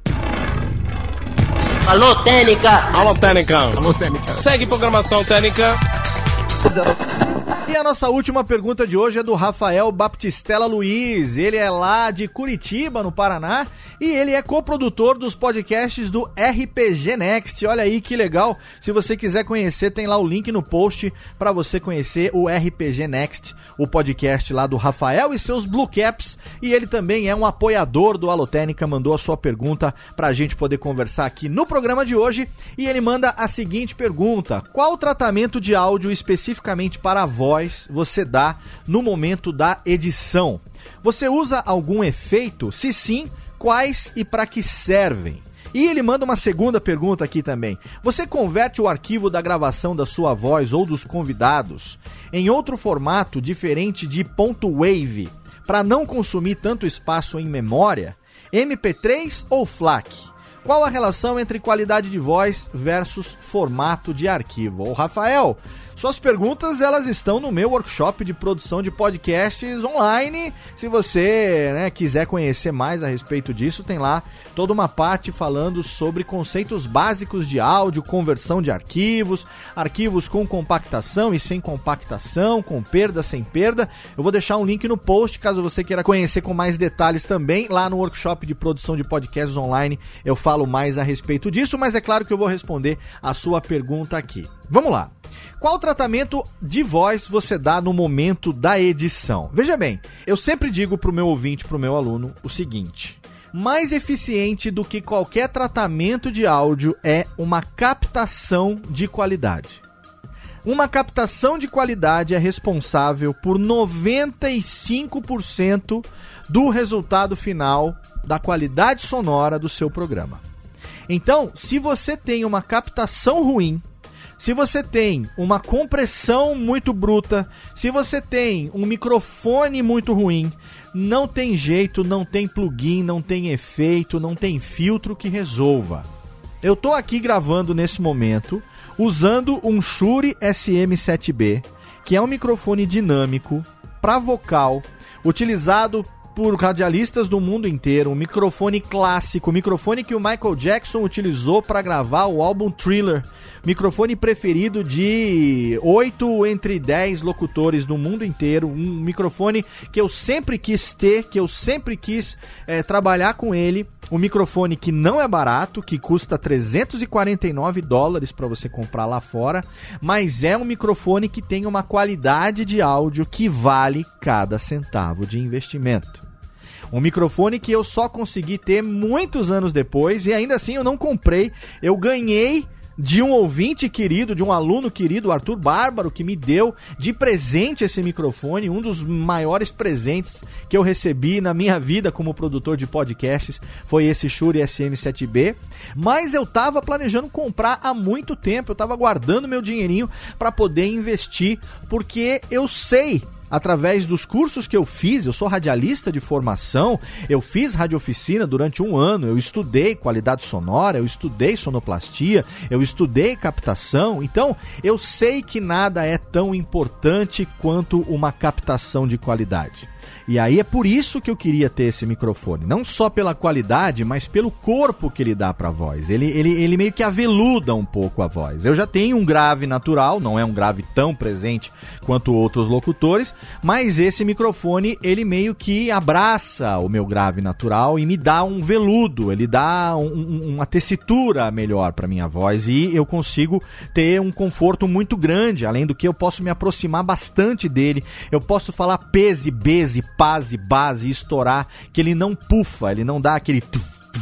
Alô, Técnica! Alô, Técnica! Alô, Técnica! Segue programação Técnica. E a nossa última pergunta de hoje é do Rafael Baptistella Luiz. Ele é lá de Curitiba, no Paraná, e ele é coprodutor dos podcasts do RPG Next. Olha aí que legal. Se você quiser conhecer, tem lá o link no post para você conhecer o RPG Next, o podcast lá do Rafael e seus Blue Caps. E ele também é um apoiador do Alotênica, mandou a sua pergunta pra gente poder conversar aqui no programa de hoje. E ele manda a seguinte pergunta: qual tratamento de áudio especificamente para a voz você dá no momento da edição? Você usa algum efeito? Se sim, quais e para que servem? E ele manda uma segunda pergunta aqui também. Você converte o arquivo da gravação da sua voz ou dos convidados em outro formato diferente de .wave para não consumir tanto espaço em memória? MP3 ou FLAC? Qual a relação entre qualidade de voz versus formato de arquivo? Ô, Rafael, suas perguntas elas estão no meu workshop de produção de podcasts online. Se você quiser conhecer mais a respeito disso, tem lá toda uma parte falando sobre conceitos básicos de áudio, conversão de arquivos, arquivos com compactação e sem compactação, com perda, sem perda. Eu vou deixar um link no post, caso você queira conhecer com mais detalhes também. Lá no workshop de produção de podcasts online eu falo mais a respeito disso, mas é claro que eu vou responder a sua pergunta aqui. Vamos lá. Qual tratamento de voz você dá no momento da edição? Veja bem, eu sempre digo para o meu ouvinte, para o meu aluno, o seguinte: mais eficiente do que qualquer tratamento de áudio é uma captação de qualidade. Uma captação de qualidade é responsável por 95% do resultado final da qualidade sonora do seu programa. Então, se você tem uma captação ruim, se você tem uma compressão muito bruta, se você tem um microfone muito ruim, não tem jeito, não tem plugin, não tem efeito, não tem filtro que resolva. Eu tô aqui gravando nesse momento usando um Shure SM7B, que é um microfone dinâmico para vocal, utilizado por radialistas do mundo inteiro, um microfone clássico, um microfone que o Michael Jackson utilizou para gravar o álbum Thriller, microfone preferido de 8 entre 10 locutores do mundo inteiro, um microfone que eu sempre quis ter, que eu sempre quis trabalhar com ele, um microfone que não é barato, que custa $349 para você comprar lá fora, mas é um microfone que tem uma qualidade de áudio que vale cada centavo de investimento. Um microfone que eu só consegui ter muitos anos depois e ainda assim eu não comprei, eu ganhei de um ouvinte querido, de um aluno querido, o Arthur Bárbaro, que me deu de presente esse microfone, um dos maiores presentes que eu recebi na minha vida como produtor de podcasts, foi esse Shure SM7B, mas eu tava planejando comprar há muito tempo, eu tava guardando meu dinheirinho para poder investir, porque eu sei, através dos cursos que eu fiz, eu sou radialista de formação, eu fiz radiooficina durante 1 ano, eu estudei qualidade sonora, eu estudei sonoplastia, eu estudei captação, então eu sei que nada é tão importante quanto uma captação de qualidade. E aí é por isso que eu queria ter esse microfone, não só pela qualidade, mas pelo corpo que ele dá para a voz. Ele meio que aveluda um pouco a voz. Eu já tenho um grave natural, não é um grave tão presente quanto outros locutores, mas esse microfone, ele meio que abraça o meu grave natural e me dá um veludo, ele dá uma tessitura melhor para minha voz e eu consigo ter um conforto muito grande, além do que eu posso me aproximar bastante dele, eu posso falar pese, base, base, estourar, que ele não pufa, ele não dá aquele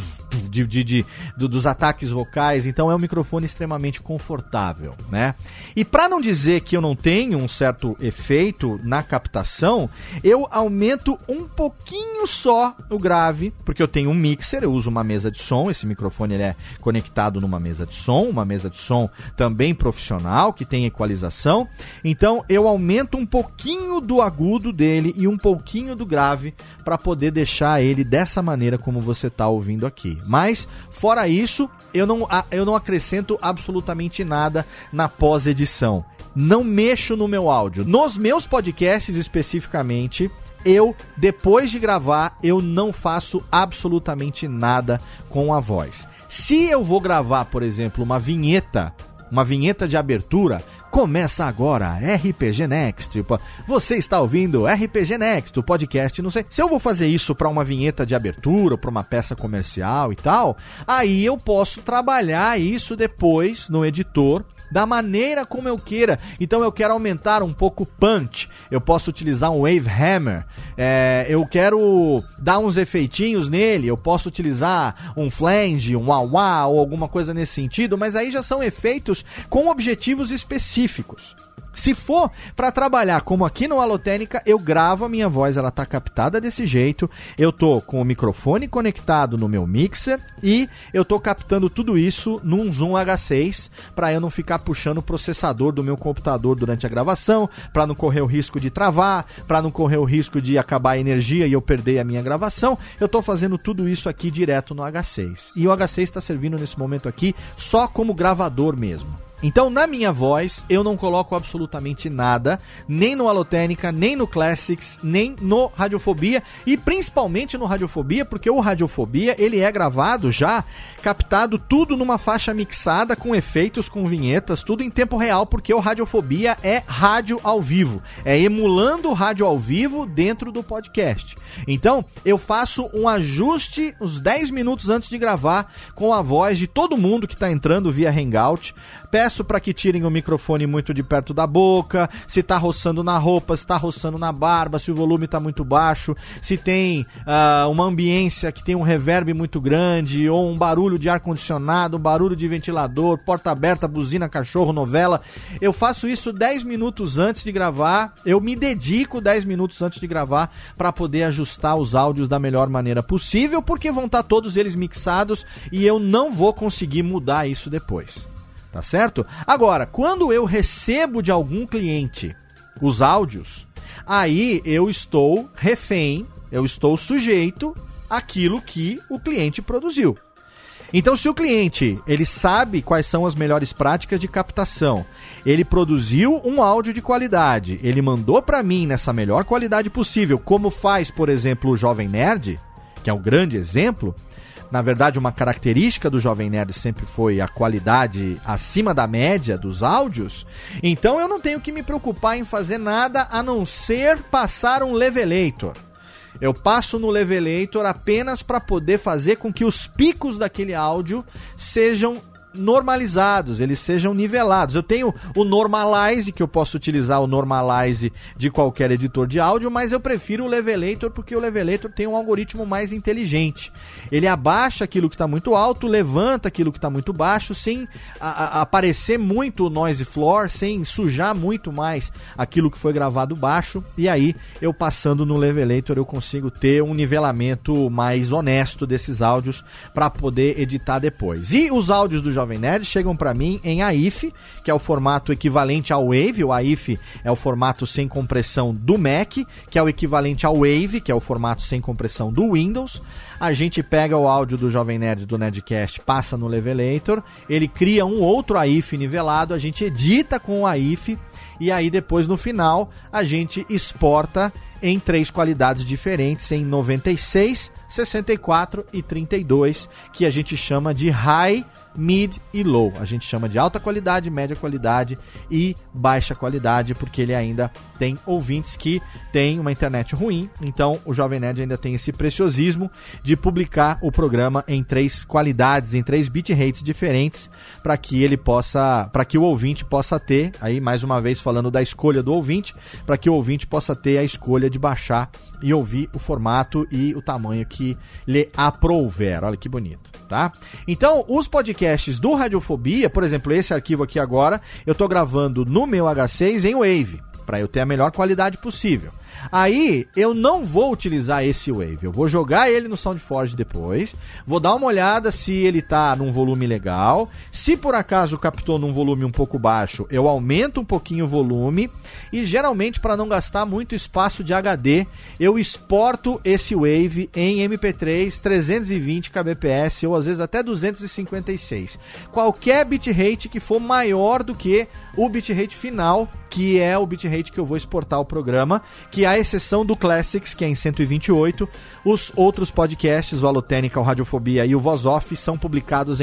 dos ataques vocais, então é um microfone extremamente confortável, né? E para não dizer que eu não tenho um certo efeito na captação, eu aumento um pouquinho só o grave, porque eu tenho um mixer, eu uso uma mesa de som, esse microfone ele é conectado numa mesa de som, uma mesa de som também profissional, que tem equalização, então eu aumento um pouquinho do agudo dele e um pouquinho do grave para poder deixar ele dessa maneira como você está ouvindo aqui. Mas, fora isso, eu não acrescento absolutamente nada na pós-edição. Não mexo no meu áudio. Nos meus podcasts especificamente, depois de gravar, eu não faço absolutamente nada com a voz. Se eu vou gravar, por exemplo, uma vinheta de abertura, começa agora RPG Next. Você está ouvindo RPG Next, o podcast, não sei. Se eu vou fazer isso para uma vinheta de abertura, para uma peça comercial e tal, aí eu posso trabalhar isso depois no editor da maneira como eu queira. Então eu quero aumentar um pouco o punch, eu posso utilizar um wave hammer, eu quero dar uns efeitinhos nele, eu posso utilizar um flange, um wah-wah ou alguma coisa nesse sentido, mas aí já são efeitos com objetivos específicos. Se for para trabalhar como aqui no Alotênica, eu gravo a minha voz, ela tá captada desse jeito, eu tô com o microfone conectado no meu mixer e eu tô captando tudo isso num Zoom H6 para eu não ficar puxando o processador do meu computador durante a gravação, para não correr o risco de travar, para não correr o risco de acabar a energia e eu perder a minha gravação. Eu tô fazendo tudo isso aqui direto no H6. E o H6 está servindo nesse momento aqui só como gravador mesmo. Então, na minha voz, eu não coloco absolutamente nada, nem no Alotênica, nem no Classics, nem no Radiofobia, e principalmente no Radiofobia, porque o Radiofobia, ele é gravado já, captado tudo numa faixa mixada, com efeitos, com vinhetas, tudo em tempo real, porque o Radiofobia é rádio ao vivo, é emulando o rádio ao vivo dentro do podcast. Então, eu faço um ajuste uns 10 minutos antes de gravar, com a voz de todo mundo que está entrando via Hangout. Peço para que tirem o microfone muito de perto da boca, se tá roçando na roupa, se tá roçando na barba, se o volume tá muito baixo, se tem uma ambiência que tem um reverb muito grande, ou um barulho de ar-condicionado, um barulho de ventilador, porta aberta, buzina, cachorro, novela. Eu faço isso 10 minutos antes de gravar, eu me dedico 10 minutos antes de gravar para poder ajustar os áudios da melhor maneira possível, porque vão estar todos eles mixados e eu não vou conseguir mudar isso depois. Tá certo? Agora, quando eu recebo de algum cliente os áudios, aí eu estou refém, eu estou sujeito àquilo que o cliente produziu. Então, se o cliente, ele sabe quais são as melhores práticas de captação, ele produziu um áudio de qualidade, ele mandou para mim nessa melhor qualidade possível, como faz, por exemplo, o Jovem Nerd, que é um grande exemplo. Na verdade, uma característica do Jovem Nerd sempre foi a qualidade acima da média dos áudios. Então eu não tenho que me preocupar em fazer nada a não ser passar um levelator. Eu passo no levelator apenas para poder fazer com que os picos daquele áudio sejam normalizados, eles sejam nivelados. Eu tenho o Normalize, que eu posso utilizar o Normalize de qualquer editor de áudio, mas eu prefiro o Levelator porque o Levelator tem um algoritmo mais inteligente. Ele abaixa aquilo que está muito alto, levanta aquilo que está muito baixo, sem aparecer muito o noise floor, sem sujar muito mais aquilo que foi gravado baixo, e aí eu passando no Levelator eu consigo ter um nivelamento mais honesto desses áudios para poder editar depois. E os áudios do Jovem Nerd chegam para mim em AIF, que é o formato equivalente ao Wave. O AIF é o formato sem compressão do Mac, que é o equivalente ao Wave, que é o formato sem compressão do Windows. A gente pega o áudio do Jovem Nerd do Nerdcast, passa no Levelator, ele cria um outro AIF nivelado, a gente edita com o AIF e aí depois no final a gente exporta em 3 qualidades diferentes, em 96, 64 e 32, que a gente chama de High, Mid e Low. A gente chama de alta qualidade, média qualidade e baixa qualidade, porque ele ainda tem ouvintes que têm uma internet ruim, então o Jovem Nerd ainda tem esse preciosismo de publicar o programa em 3 qualidades, em 3 bitrates diferentes, para que ele possa, para que o ouvinte possa ter, aí mais uma vez falando da escolha do ouvinte, para que o ouvinte possa ter a escolha de baixar e ouvir o formato e o tamanho que lhe aprouver. Olha que bonito, tá? Então, os podcasts do Radiofobia, por exemplo, esse arquivo aqui agora, eu tô gravando no meu H6 em Wave, para eu ter a melhor qualidade possível. Aí, eu não vou utilizar esse Wave, eu vou jogar ele no SoundForge depois, vou dar uma olhada se ele tá num volume legal, se por acaso captou num volume um pouco baixo, eu aumento um pouquinho o volume, e geralmente, para não gastar muito espaço de HD, eu exporto esse Wave em MP3 320 kbps, ou às vezes até 256. Qualquer bitrate que for maior do que o bitrate final, que é o bitrate que eu vou exportar o programa, que à exceção do Classics, que é em 128, os outros podcasts, o Alotênica, o Radiofobia e o Voz Off, são publicados em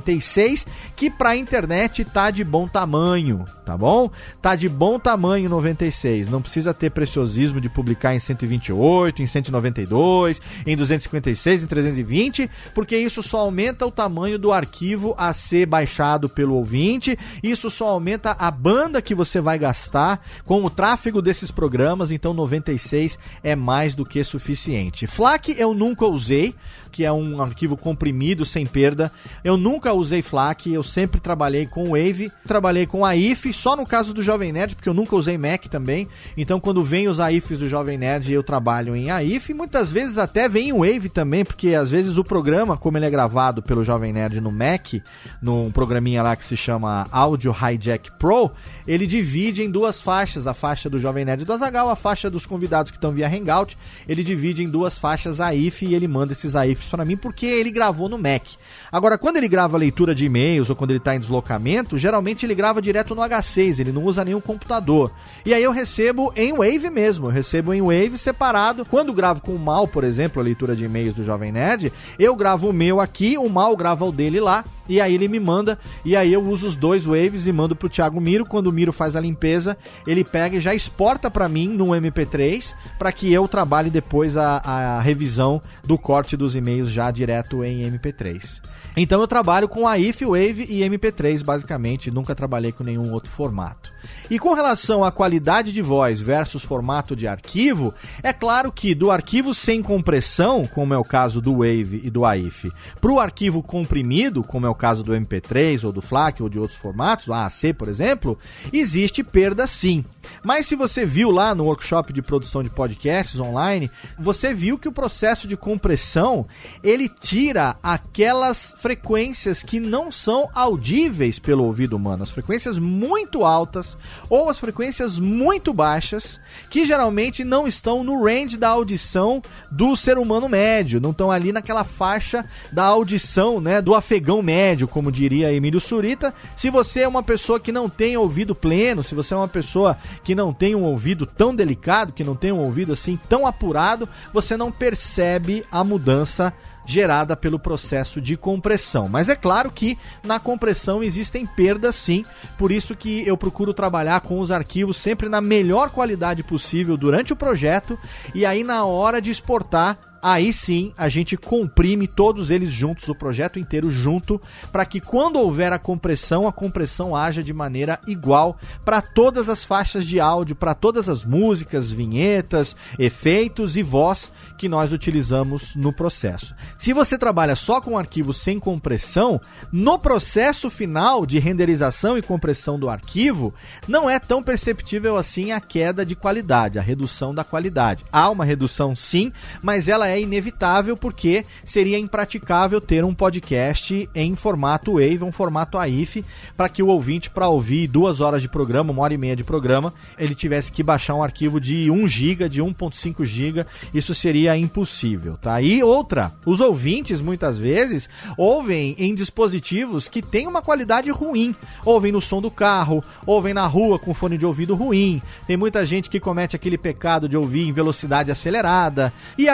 96, que pra internet tá de bom tamanho, tá bom? Tá de bom tamanho 96, não precisa ter preciosismo de publicar em 128, em 192, em 256, em 320, porque isso só aumenta o tamanho do arquivo a ser baixado pelo ouvinte, isso só aumenta a banda que você vai gastar com o tráfego desses programas, então 96 é mais do que suficiente. FLAC eu nunca usei, que é um arquivo comprimido sem perda. Eu nunca usei FLAC, eu sempre trabalhei com Wave, trabalhei com AIF, só no caso do Jovem Nerd, porque eu nunca usei Mac também. Então quando vem os AIFs do Jovem Nerd, eu trabalho em AIF, muitas vezes até vem em Wave também, porque às vezes o programa, como ele é gravado pelo Jovem Nerd no Mac, num programinha lá que se chama Audio Hijack Pro, ele divide em duas faixas, a faixa do Jovem Nerd do Azaghal, a faixa dos convidados que estão via Hangout, ele divide em duas faixas AIF e ele manda esses AIFs para mim porque ele gravou no Mac. Agora, quando ele grava leitura de e-mails ou quando ele está em deslocamento, geralmente ele grava direto no H6, ele não usa nenhum computador. E aí eu recebo em Wave mesmo, eu recebo em Wave separado. Quando gravo com o Mal, por exemplo, a leitura de e-mails do Jovem Nerd, eu gravo o meu aqui, o Mal grava o dele lá, e aí ele me manda, e aí eu uso os dois Waves e mando pro Thiago Miro. Quando o Miro faz a limpeza, ele pega e já exporta para mim no MP3, para que eu trabalhe depois a revisão do corte dos e-mails já direto em MP3. Então eu trabalho com AIF, Wave e MP3 basicamente, nunca trabalhei com nenhum outro formato. E com relação à qualidade de voz versus formato de arquivo, é claro que do arquivo sem compressão, como é o caso do Wave e do AIF, para o arquivo comprimido, como é o caso do MP3 ou do FLAC ou de outros formatos, do AAC por exemplo, existe perda sim. Mas se você viu lá no workshop de produção de podcasts online, você viu que o processo de compressão, ele tira aquelas frequências que não são audíveis pelo ouvido humano, as frequências muito altas ou as frequências muito baixas, que geralmente não estão no range da audição do ser humano médio, não estão ali naquela faixa da audição, né, do afegão médio, como diria Emílio Surita. Se você é uma pessoa que não tem ouvido pleno, se você é uma pessoa que não tem um ouvido tão delicado, que não tem um ouvido assim tão apurado, você não percebe a mudança gerada pelo processo de compressão. Mas é claro que na compressão existem perdas sim, por isso que eu procuro trabalhar com os arquivos sempre na melhor qualidade possível durante o projeto, e aí na hora de exportar, aí sim a gente comprime todos eles juntos, o projeto inteiro junto, para que quando houver a compressão haja de maneira igual para todas as faixas de áudio, para todas as músicas, vinhetas, efeitos e voz que nós utilizamos no processo. Se você trabalha só com arquivo sem compressão, no processo final de renderização e compressão do arquivo, não é tão perceptível assim a queda de qualidade, a redução da qualidade. Há uma redução sim, mas ela é inevitável porque seria impraticável ter um podcast em formato Wave, um formato AIF, para que o ouvinte, para ouvir 2 horas de programa, 1h30 de programa, ele tivesse que baixar um arquivo de 1 GB, de 1.5 GB, isso seria impossível, tá? E outra, os ouvintes muitas vezes ouvem em dispositivos que têm uma qualidade ruim, ouvem no som do carro, ouvem na rua com fone de ouvido ruim, tem muita gente que comete aquele pecado de ouvir em velocidade acelerada, e aí todo o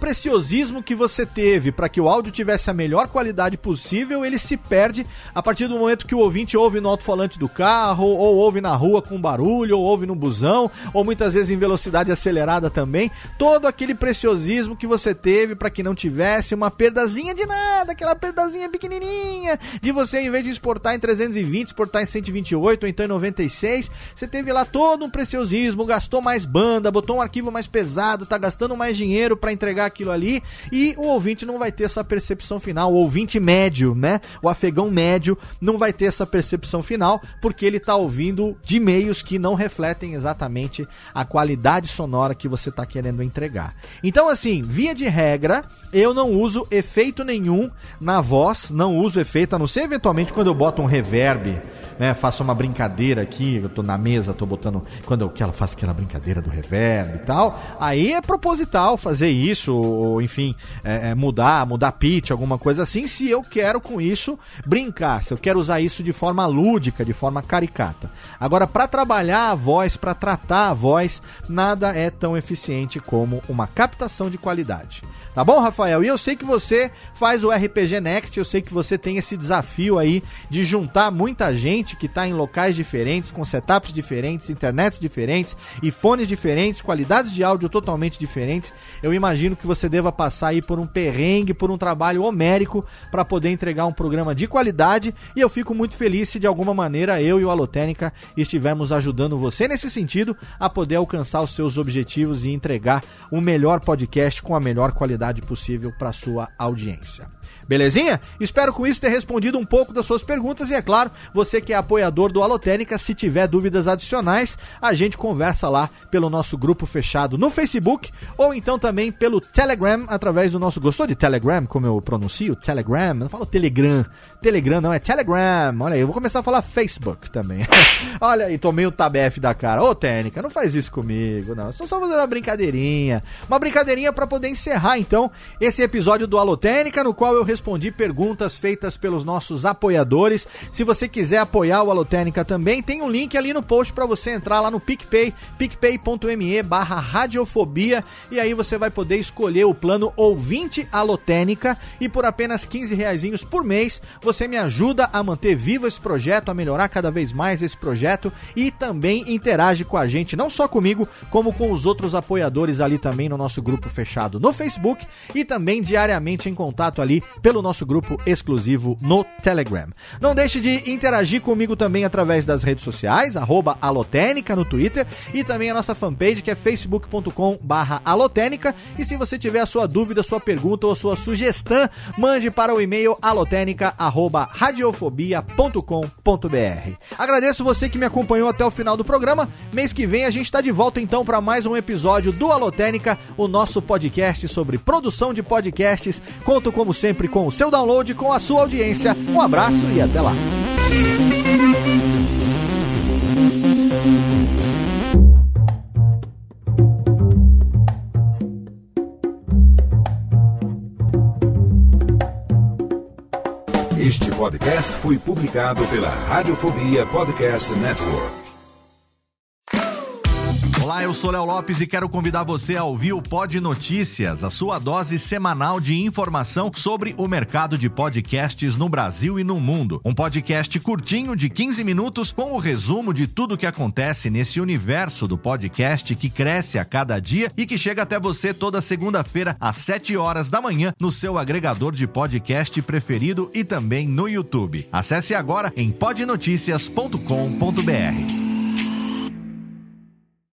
preciosismo que você teve para que o áudio tivesse a melhor qualidade possível, ele se perde a partir do momento que o ouvinte ouve no alto-falante do carro, ou ouve na rua com barulho, ou ouve no busão, ou muitas vezes em velocidade acelerada também. Todo aquele preciosismo que você teve para que não tivesse uma perdazinha de nada, aquela perdazinha pequenininha, de você, em vez de exportar em 320, exportar em 128 ou então em 96, você teve lá todo um preciosismo, gastou mais banda, botou um arquivo mais pesado, tá gastando mais dinheiro para entregar aquilo ali, e o ouvinte não vai ter essa percepção final, o ouvinte médio, né, o afegão médio não vai ter essa percepção final, porque ele tá ouvindo de meios que não refletem exatamente a qualidade sonora que você tá querendo entregar. Então, assim, via de regra, eu não uso efeito nenhum na voz, não uso efeito, a não ser eventualmente quando eu boto um reverb, né, faço uma brincadeira aqui, eu tô na mesa, tô botando, quando ela faz aquela brincadeira do reverb e tal, aí é proposital fazer isso, ou enfim, mudar pitch, alguma coisa assim, se eu quero com isso brincar, se eu quero usar isso de forma lúdica, de forma caricata. Agora, para trabalhar a voz, para tratar a voz, nada é tão eficiente como uma captação de qualidade. Tá bom, Rafael? E eu sei que você faz o RPG Next, eu sei que você tem esse desafio aí de juntar muita gente que tá em locais diferentes, com setups diferentes, internets diferentes e fones diferentes, qualidades de áudio totalmente diferentes. Eu imagino que você deva passar aí por um perrengue, por um trabalho homérico para poder entregar um programa de qualidade, e eu fico muito feliz se de alguma maneira eu e o Alotênica estivermos ajudando você nesse sentido a poder alcançar os seus objetivos e entregar o melhor podcast com a melhor qualidade possível para sua audiência. Belezinha? Espero com isso ter respondido um pouco das suas perguntas e, é claro, você que é apoiador do Alotênica, se tiver dúvidas adicionais, a gente conversa lá pelo nosso grupo fechado no Facebook ou então também pelo Telegram, através do nosso... Gostou de Telegram, como eu pronuncio? Telegram? Eu não falo Telegram. Telegram não, é Telegram. Olha aí, eu vou começar a falar Facebook também. Olha aí, tomei o tabef da cara. Ô, Técnica, não faz isso comigo, não. Só fazer uma brincadeirinha. Uma brincadeirinha para poder encerrar, então, esse episódio do Alotênica, no qual eu respondi perguntas feitas pelos nossos apoiadores. Se você quiser apoiar o Alotênica também, tem um link ali no post para você entrar lá no PicPay, picpay.me/radiofobia, e aí você vai poder escolher o plano ouvinte Alotênica, e por apenas R$15 por mês, você me ajuda a manter vivo esse projeto, a melhorar cada vez mais esse projeto, e também interage com a gente, não só comigo, como com os outros apoiadores ali também no nosso grupo fechado no Facebook, e também diariamente em contato ali pelo nosso grupo exclusivo no Telegram. Não deixe de interagir comigo também através das redes sociais, @Alotênica no Twitter, e também a nossa fanpage, que é facebook.com/Alotênica, e se você tiver a sua dúvida, sua pergunta ou sua sugestão, mande para o e-mail alotenica@radiofobia.com.br. Agradeço você que me acompanhou até o final do programa. Mês que vem a gente está de volta então para mais um episódio do Alotênica, o nosso podcast sobre produção de podcasts. Conto como sempre com o seu download, com a sua audiência. Um abraço e até lá. Este podcast foi publicado pela Radiofobia Podcast Network. Olá, eu sou Léo Lopes e quero convidar você a ouvir o Pod Notícias, a sua dose semanal de informação sobre o mercado de podcasts no Brasil e no mundo. Um podcast curtinho de 15 minutos com o resumo de tudo o que acontece nesse universo do podcast que cresce a cada dia e que chega até você toda segunda-feira às 7 horas da manhã no seu agregador de podcast preferido e também no YouTube. Acesse agora em podnoticias.com.br.